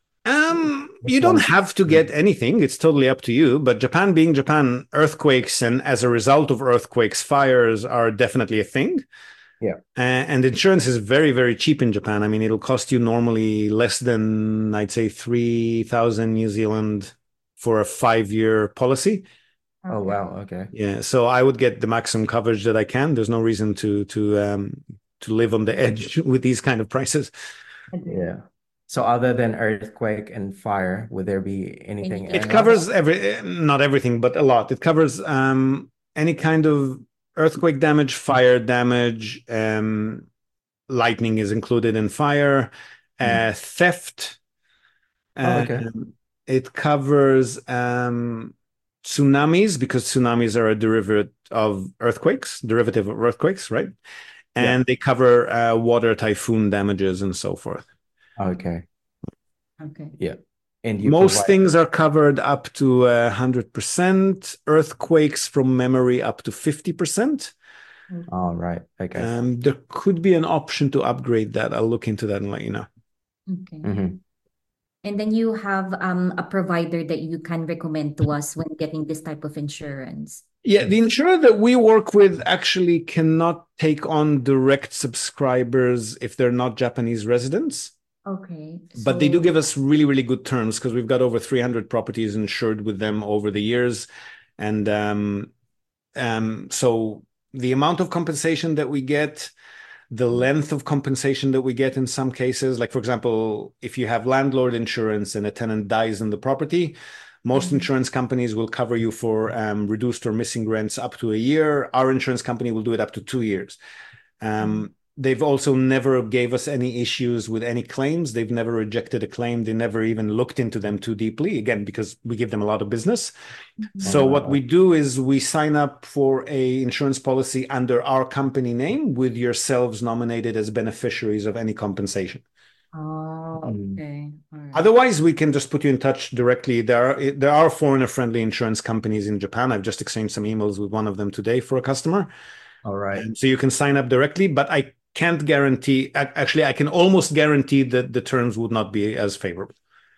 You don't have to get anything. It's totally up to you. But Japan being Japan, earthquakes and as a result of earthquakes, fires are definitely a thing. Yeah. And insurance is very, very cheap in Japan. I mean, it'll cost you normally less than, I'd say, 3,000 New Zealand for a 5-year policy. Oh, wow. Okay. Yeah. So I would get the maximum coverage that I can. There's no reason to live on the edge with these kind of prices. Yeah. So other than earthquake and fire, would there be anything It else? covers not everything, but a lot. It covers any kind of earthquake damage, fire damage, lightning is included in fire, theft. Okay. It covers tsunamis because tsunamis are a derivative of earthquakes, right? And they cover water typhoon damages and so forth. Okay. Okay. Yeah. And Most things are covered up to 100%. Earthquakes from memory up to 50%. All right. Okay. There could be an option to upgrade that. I'll look into that and let you know. Okay. Mhm. And then you have a provider that you can recommend to us when getting this type of insurance. Yeah, the insurer that we work with actually cannot take on direct subscribers if they're not Japanese residents. Okay. But they do give us really, really good terms because we've got over 300 properties insured with them over the years. And so the amount of compensation that we get, the length of compensation that we get in some cases, like for example, if you have landlord insurance and a tenant dies in the property, most insurance companies will cover you for reduced or missing rents up to a year. Our insurance company will do it up to 2 years. They've also never gave us any issues with any claims. They've never rejected a claim. They never even looked into them too deeply, again, because we give them a lot of business. So what we do is we sign up for a insurance policy under our company name with yourselves nominated as beneficiaries of any compensation. Oh, okay. All right. Otherwise, we can just put you in touch directly. There are foreigner-friendly insurance companies in Japan. I've just exchanged some emails with one of them today for a customer. All right. So you can sign up directly, but I can't guarantee, actually, I can almost guarantee that the terms would not be as favorable.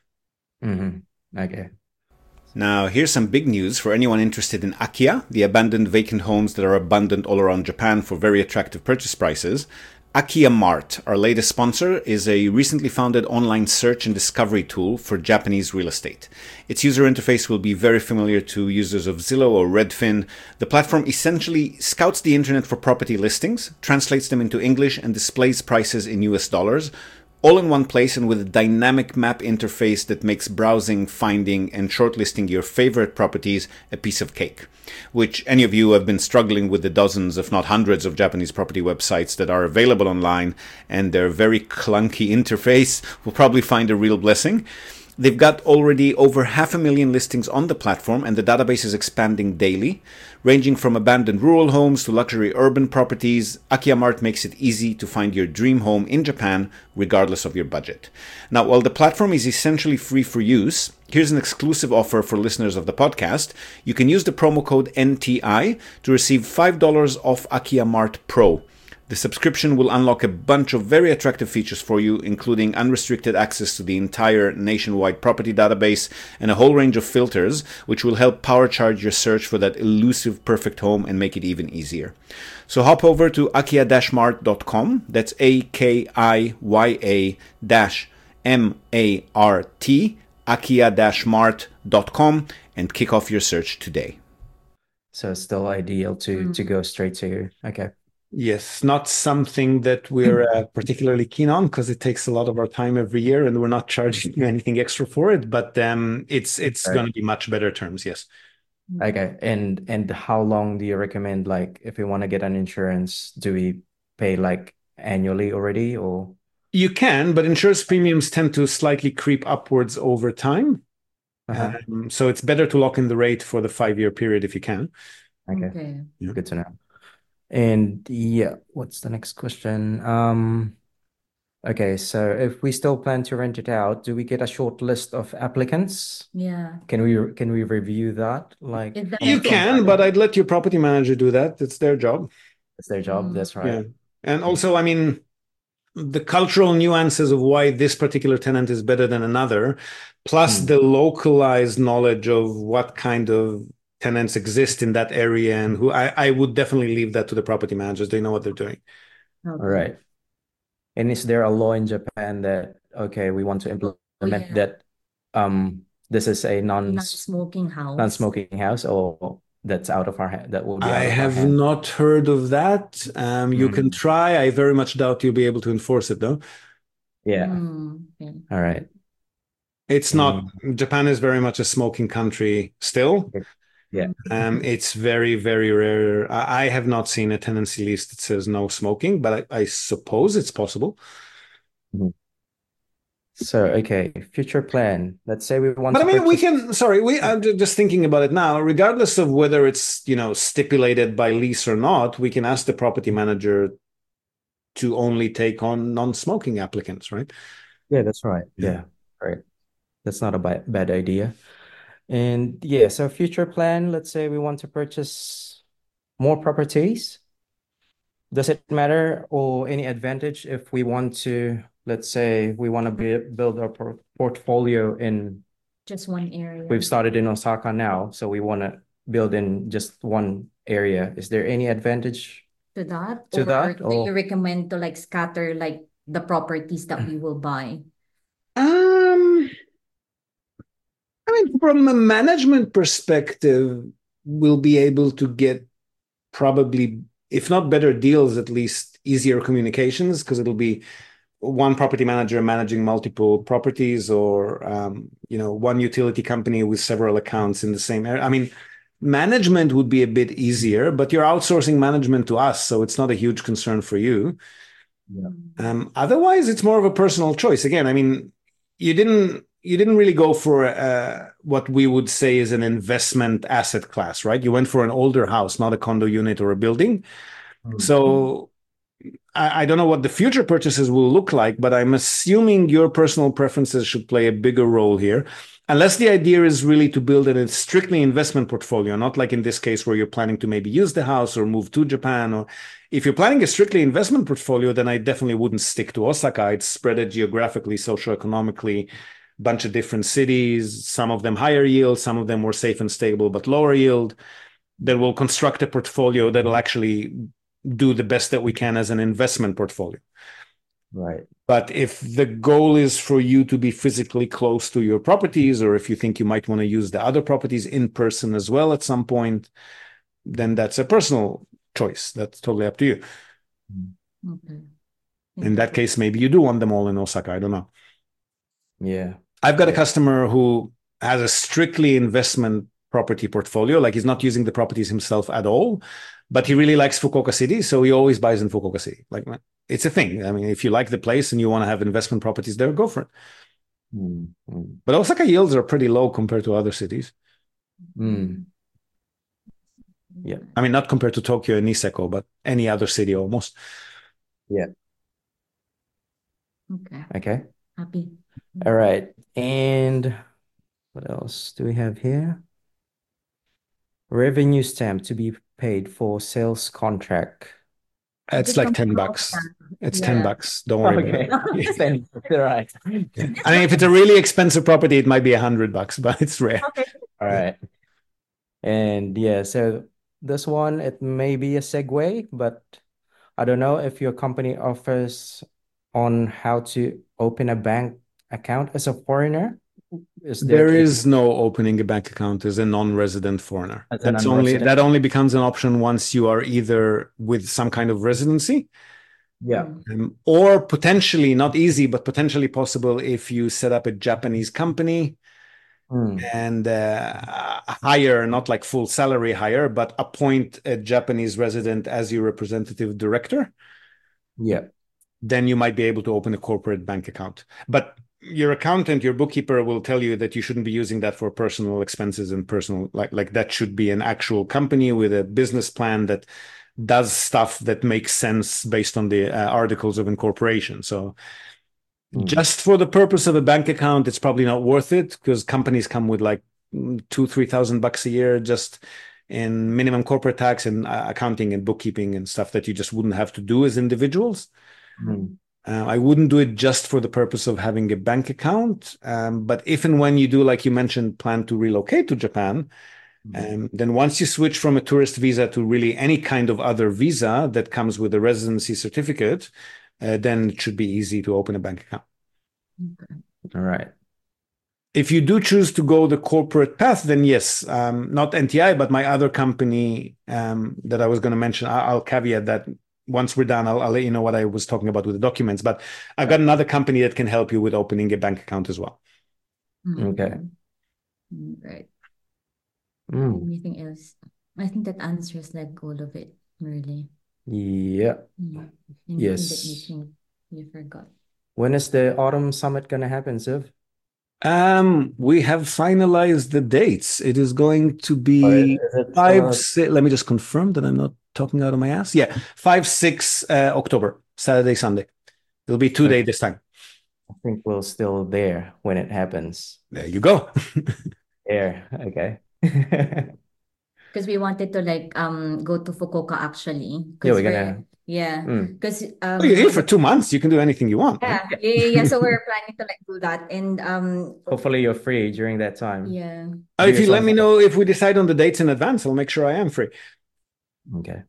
Okay. Now, here's some big news for anyone interested in Akiya, the abandoned vacant homes that are abundant all around Japan for very attractive purchase prices. Akiya Mart, our latest sponsor, is a recently founded online search and discovery tool for Japanese real estate. Its user interface will be very familiar to users of Zillow or Redfin. The platform essentially scouts the internet for property listings, translates them into English, and displays prices in US dollars, all in one place and with a dynamic map interface that makes browsing, finding, and shortlisting your favorite properties a piece of cake. Which any of you who have been struggling with the dozens, if not hundreds, of Japanese property websites that are available online and their very clunky interface will probably find a real blessing. They've got already over 500,000 listings on the platform, and the database is expanding daily. Ranging from abandoned rural homes to luxury urban properties, Akiya Mart makes it easy to find your dream home in Japan, regardless of your budget. Now, while the platform is essentially free for use, here's an exclusive offer for listeners of the podcast. You can use the promo code NTI to receive $5 off Akiya Mart Pro. The subscription will unlock a bunch of very attractive features for you, including unrestricted access to the entire nationwide property database and a whole range of filters, which will help power charge your search for that elusive perfect home and make it even easier. So hop over to akiya-mart.com. That's AKIYA-MART, akiya-mart.com, and kick off your search today. So it's still ideal to go straight to. Okay. Yes, not something that we're particularly keen on because it takes a lot of our time every year, and we're not charging you anything extra for it. But it's going to be much better terms. Yes. Okay. And how long do you recommend? Like, if we want to get an insurance, do we pay like annually already, or? You can, but insurance premiums tend to slightly creep upwards over time. So it's better to lock in the rate for the 5-year period if you can. Okay. Good to know. And yeah, what's the next question? Okay, so if we still plan to rent it out, do we get a short list of applicants? Yeah. Can we review that? Like, you can, but I'd let your property manager do that. It's their job. It's their job. That's right. Yeah. And also, I mean, the cultural nuances of why this particular tenant is better than another, plus the localized knowledge of what kind of tenants exist in that area, and who I would definitely leave that to the property managers. They know what they're doing. All right. And is there a law in Japan that, okay, we want to implement that this is a non-smoking house, or that's out of our hand? That will be out I of our have hand? not heard of that. You can try. I very much doubt you'll be able to enforce it, though. Yeah. All right. It's not. Japan is very much a smoking country still. Yeah. It's very, very rare. I have not seen a tenancy lease that says no smoking, but I suppose it's possible. So, okay, future plan. Let's say we want But to I mean, we purchase... can, I'm just thinking about it now, regardless of whether it's, stipulated by lease or not, we can ask the property manager to only take on non-smoking applicants, right? Yeah, that's right. Yeah, right. That's not a bad idea. And yeah, so future plan, let's say we want to purchase more properties. Does it matter or any advantage if we want to, let's say we want to build our portfolio in just one area? We've started in Osaka now, so we want to build in just one area. Is there any advantage to that? Or do you recommend to like scatter like the properties that we will buy? I mean, from a management perspective, we'll be able to get probably, if not better deals, at least easier communications, because it'll be one property manager managing multiple properties, or one utility company with several accounts in the same area. I mean, management would be a bit easier, but you're outsourcing management to us, so it's not a huge concern for you. Otherwise, it's more of a personal choice. Again, I mean, you didn't really go for what we would say is an investment asset class, right? You went for an older house, not a condo unit or a building. So I don't know what the future purchases will look like, but I'm assuming your personal preferences should play a bigger role here. Unless the idea is really to build a strictly investment portfolio, not like in this case where you're planning to maybe use the house or move to Japan. Or if you're planning a strictly investment portfolio, then I definitely wouldn't stick to Osaka. I'd spread it geographically, socioeconomically, bunch of different cities, some of them higher yield, some of them more safe and stable, but lower yield. Then we'll construct a portfolio that'll actually do the best that we can as an investment portfolio. Right. But if the goal is for you to be physically close to your properties, or if you think you might want to use the other properties in person as well at some point, then that's a personal choice. That's totally up to you. Okay. In that case, maybe you do want them all in Osaka. I don't know. Yeah. I've got a customer who has a strictly investment property portfolio. Like he's not using the properties himself at all, but he really likes Fukuoka City. So he always buys in Fukuoka City. Like it's a thing. I mean, if you like the place and you want to have investment properties there, go for it. But Osaka yields are pretty low compared to other cities. Yeah. I mean, not compared to Tokyo and Niseko, but any other city almost. Yeah. Okay. Happy. All right. And what else do we have here? Revenue stamp to be paid for sales contract. It's like $10. It's $10. Don't worry about it. Right. I mean, if it's a really expensive property, it might be $100, but it's rare. Okay. All right. And yeah, so this one, it may be a segue, but I don't know if your company offers on how to open a bank account as a foreigner. There is no opening a bank account as a non-resident foreigner. That only becomes an option once you are either with some kind of residency. Yeah. Or potentially, not easy, but potentially possible if you set up a Japanese company and hire, not like full salary hire, but appoint a Japanese resident as your representative director. Yeah. Then you might be able to open a corporate bank account. But your accountant, your bookkeeper will tell you that you shouldn't be using that for personal expenses and personal, like that should be an actual company with a business plan that does stuff that makes sense based on the articles of incorporation. So just for the purpose of a bank account, it's probably not worth it because companies come with like $2,000-3,000 a year just in minimum corporate tax and accounting and bookkeeping and stuff that you just wouldn't have to do as individuals. I wouldn't do it just for the purpose of having a bank account. But if and when you do, like you mentioned, plan to relocate to Japan, then once you switch from a tourist visa to really any kind of other visa that comes with a residency certificate, then it should be easy to open a bank account. All right. If you do choose to go the corporate path, then yes, not NTI, but my other company that I was going to mention, I'll caveat that once we're done, I'll let you know what I was talking about with the documents. But I've got another company that can help you with opening a bank account as well. Okay. Right. Anything else? I think that answers like all of it, really. Yeah. Anything Yes. that you think you forgot? When is the autumn summit going to happen, Siv? We have finalized the dates. It is going to be let me just confirm that I'm not talking out of my ass. Yeah, 5-6 October, Saturday, Sunday. It'll be 2 days this time. I think we're still there when it happens. There you go. There. Okay. Because we wanted to like go to Fukuoka actually. Yeah, we're gonna. Because you're here for 2 months. You can do anything you want. Yeah, right? yeah. So we're planning to like do that, and Hopefully you're free during that time. yeah. If you let me know if we decide on the dates in advance, I'll make sure I am free. Okay.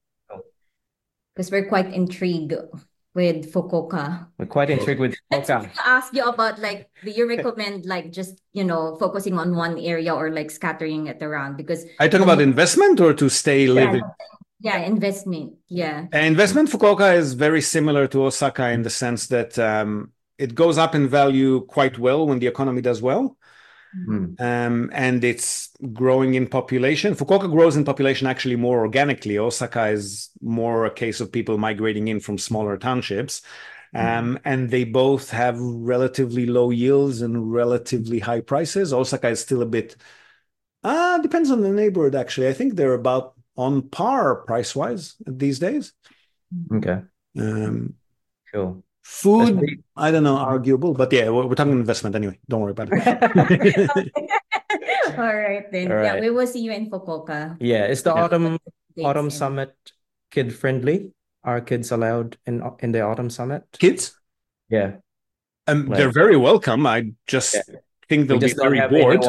Because we're quite intrigued with Fukuoka. We're quite intrigued with Let's Fukuoka. ask you about like, do you recommend like just focusing on one area or like scattering it around? Because I talk about investment or to stay living. Yeah, investment. Yeah. Investment Fukuoka is very similar to Osaka in the sense that it goes up in value quite well when the economy does well. And it's growing in population. Fukuoka grows in population actually more organically. Osaka is more a case of people migrating in from smaller townships. And they both have relatively low yields and relatively high prices. Osaka is still a bit, depends on the neighborhood, actually. I think they're about on par price-wise these days. Okay. Food, Cool. I don't know, arguable, but yeah, we're talking investment anyway. Don't worry about it. All right then. All Yeah, right. we will see you in Fukuoka. Yeah, is the Yeah. autumn Dates summit kid friendly? Are kids allowed in the autumn summit? Kids? Yeah. They're very welcome. I just think they'll be very bored.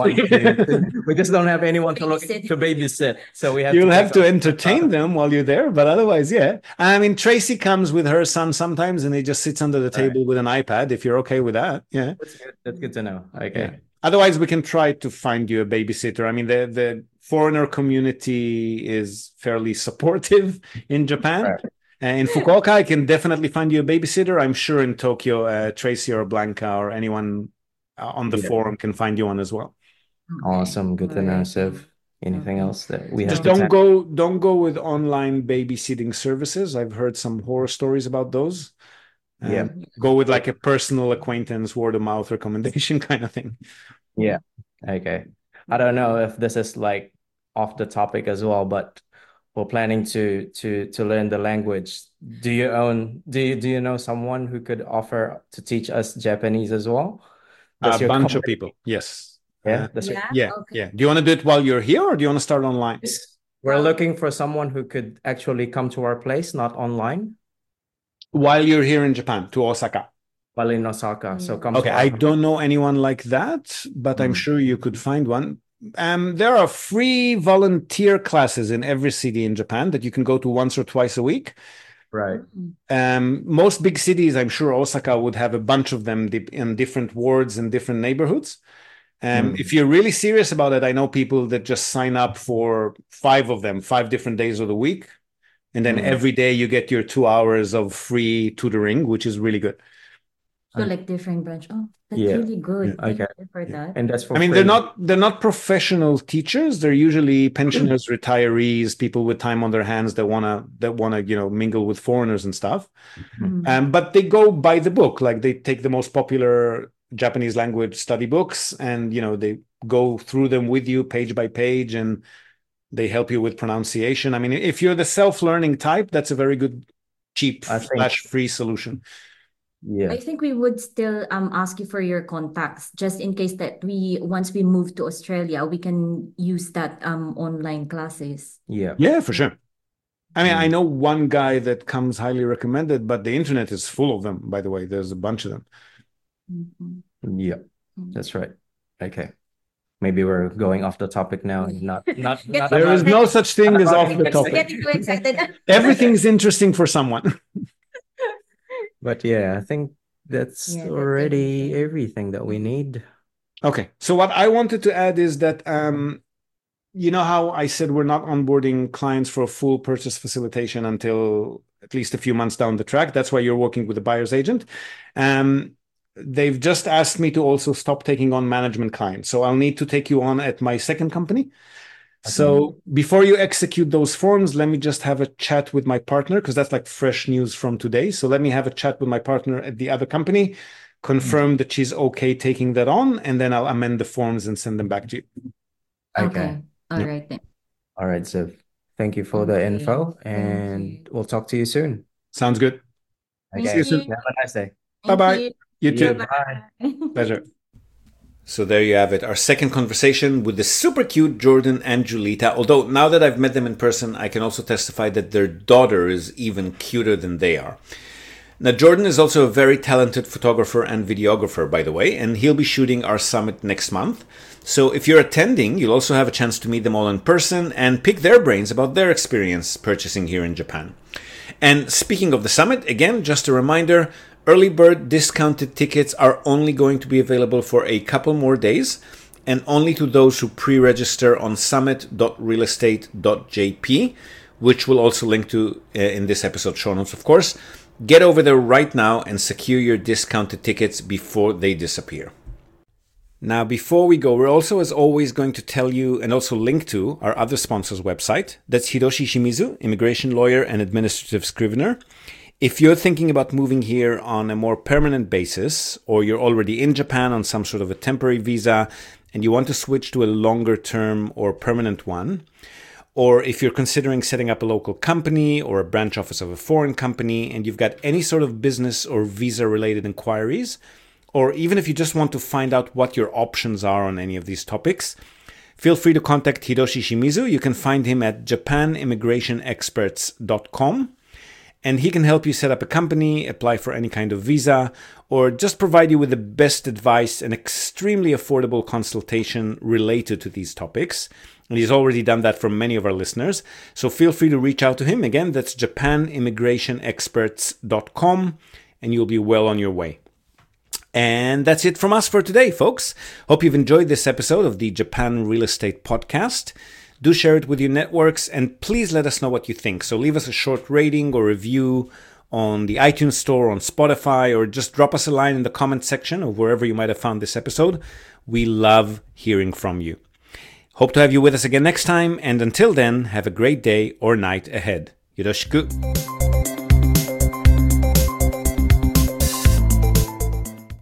We just don't have anyone to babysit. So we have You'll have to entertain them while you're there, but otherwise, yeah. I mean, Tracy comes with her son sometimes, and he just sits under the table with an iPad. If you're okay with that, yeah. That's good to know. Okay. Yeah. Otherwise, we can try to find you a babysitter. I mean, the foreigner community is fairly supportive in Japan. Right. In Fukuoka, I can definitely find you a babysitter. I'm sure in Tokyo, Tracy or Blanca or anyone on the forum can find you one as well. Awesome. Good to know, Siv. Anything else that we have Just to don't go with online babysitting services. I've heard some horror stories about those. Yeah. Go with like a personal acquaintance, word of mouth recommendation kind of thing. Yeah. Okay. I don't know if this is like off the topic as well, but we're planning to learn the language. Do you know someone who could offer to teach us Japanese as well? A bunch of people. Yes. Yeah. Yeah. Okay. Yeah. Do you want to do it while you're here, or do you want to start online? We're looking for someone who could actually come to our place, not online. While you're here in Japan, to Osaka. While in Osaka. So come Okay, to I don't know anyone like that, but I'm sure you could find one. There are free volunteer classes in every city in Japan that you can go to once or twice a week. Right. Most big cities, I'm sure Osaka would have a bunch of them in different wards and different neighborhoods. If you're really serious about it, I know people that just sign up for 5 of them, 5 different days of the week. And then every day you get your 2 hours of free tutoring, which is really good. So like different branch. Oh, that's Yeah. really good. Thank Okay. you for that. And that's for I mean, free. they're not professional teachers. They're usually pensioners, retirees, people with time on their hands that wanna mingle with foreigners and stuff. But they go by the book. Like they take the most popular Japanese language study books, and they go through them with you page by page, and they help you with pronunciation. I mean, if you're the self-learning type, that's a very good, cheap / free solution. Yeah. I think we would still ask you for your contacts just in case that once we move to Australia, we can use that online classes. Yeah. Yeah, for sure. I mean, I know one guy that comes highly recommended, but the internet is full of them, by the way. There's a bunch of them. Yeah. That's right. Okay. Maybe we're going off the topic now. Not There is no such thing as off the topic. Getting too excited. Everything's interesting for someone. But yeah, I think that's already everything that we need. Okay. So what I wanted to add is that, you know how I said we're not onboarding clients for a full purchase facilitation until at least a few months down the track. That's why you're working with a buyer's agent. They've just asked me to also stop taking on management clients. So I'll need to take you on at my second company. So before you execute those forms, let me just have a chat with my partner, because that's like fresh news from today. So let me have a chat with my partner at the other company, confirm that she's okay taking that on, and then I'll amend the forms and send them back to you. Okay. All right then. All right, Ziv. Thank you for the info, and we'll talk to you soon. Sounds good. Okay. Thank you. Have a nice day. Bye-bye. You too. Bye. Pleasure. So there you have it, our second conversation with the super cute Jordan and Julita. Although now that I've met them in person, I can also testify that their daughter is even cuter than they are. Now, Jordan is also a very talented photographer and videographer, by the way, and he'll be shooting our summit next month. So if you're attending, you'll also have a chance to meet them all in person and pick their brains about their experience purchasing here in Japan. And speaking of the summit, again, just a reminder, early bird discounted tickets are only going to be available for a couple more days, and only to those who pre-register on summit.realestate.jp, which we'll also link to in this episode show notes, of course. Get over there right now and secure your discounted tickets before they disappear. Now, before we go, we're also, as always, going to tell you and also link to our other sponsor's website. That's Hiroshi Shimizu, immigration lawyer and administrative scrivener. If you're thinking about moving here on a more permanent basis, or you're already in Japan on some sort of a temporary visa and you want to switch to a longer term or permanent one, or if you're considering setting up a local company or a branch office of a foreign company and you've got any sort of business or visa related inquiries, or even if you just want to find out what your options are on any of these topics, feel free to contact Hiroshi Shimizu. You can find him at japanimmigrationexperts.com, and he can help you set up a company, apply for any kind of visa, or just provide you with the best advice and extremely affordable consultation related to these topics. And he's already done that for many of our listeners. So feel free to reach out to him. Again, that's japanimmigrationexperts.com, and you'll be well on your way. And that's it from us for today, folks. Hope you've enjoyed this episode of the Japan Real Estate Podcast. Do share it with your networks, and please let us know what you think. So leave us a short rating or review on the iTunes Store, on Spotify, or just drop us a line in the comment section of wherever you might have found this episode. We love hearing from you. Hope to have you with us again next time, and until then, have a great day or night ahead. Yoroshiku.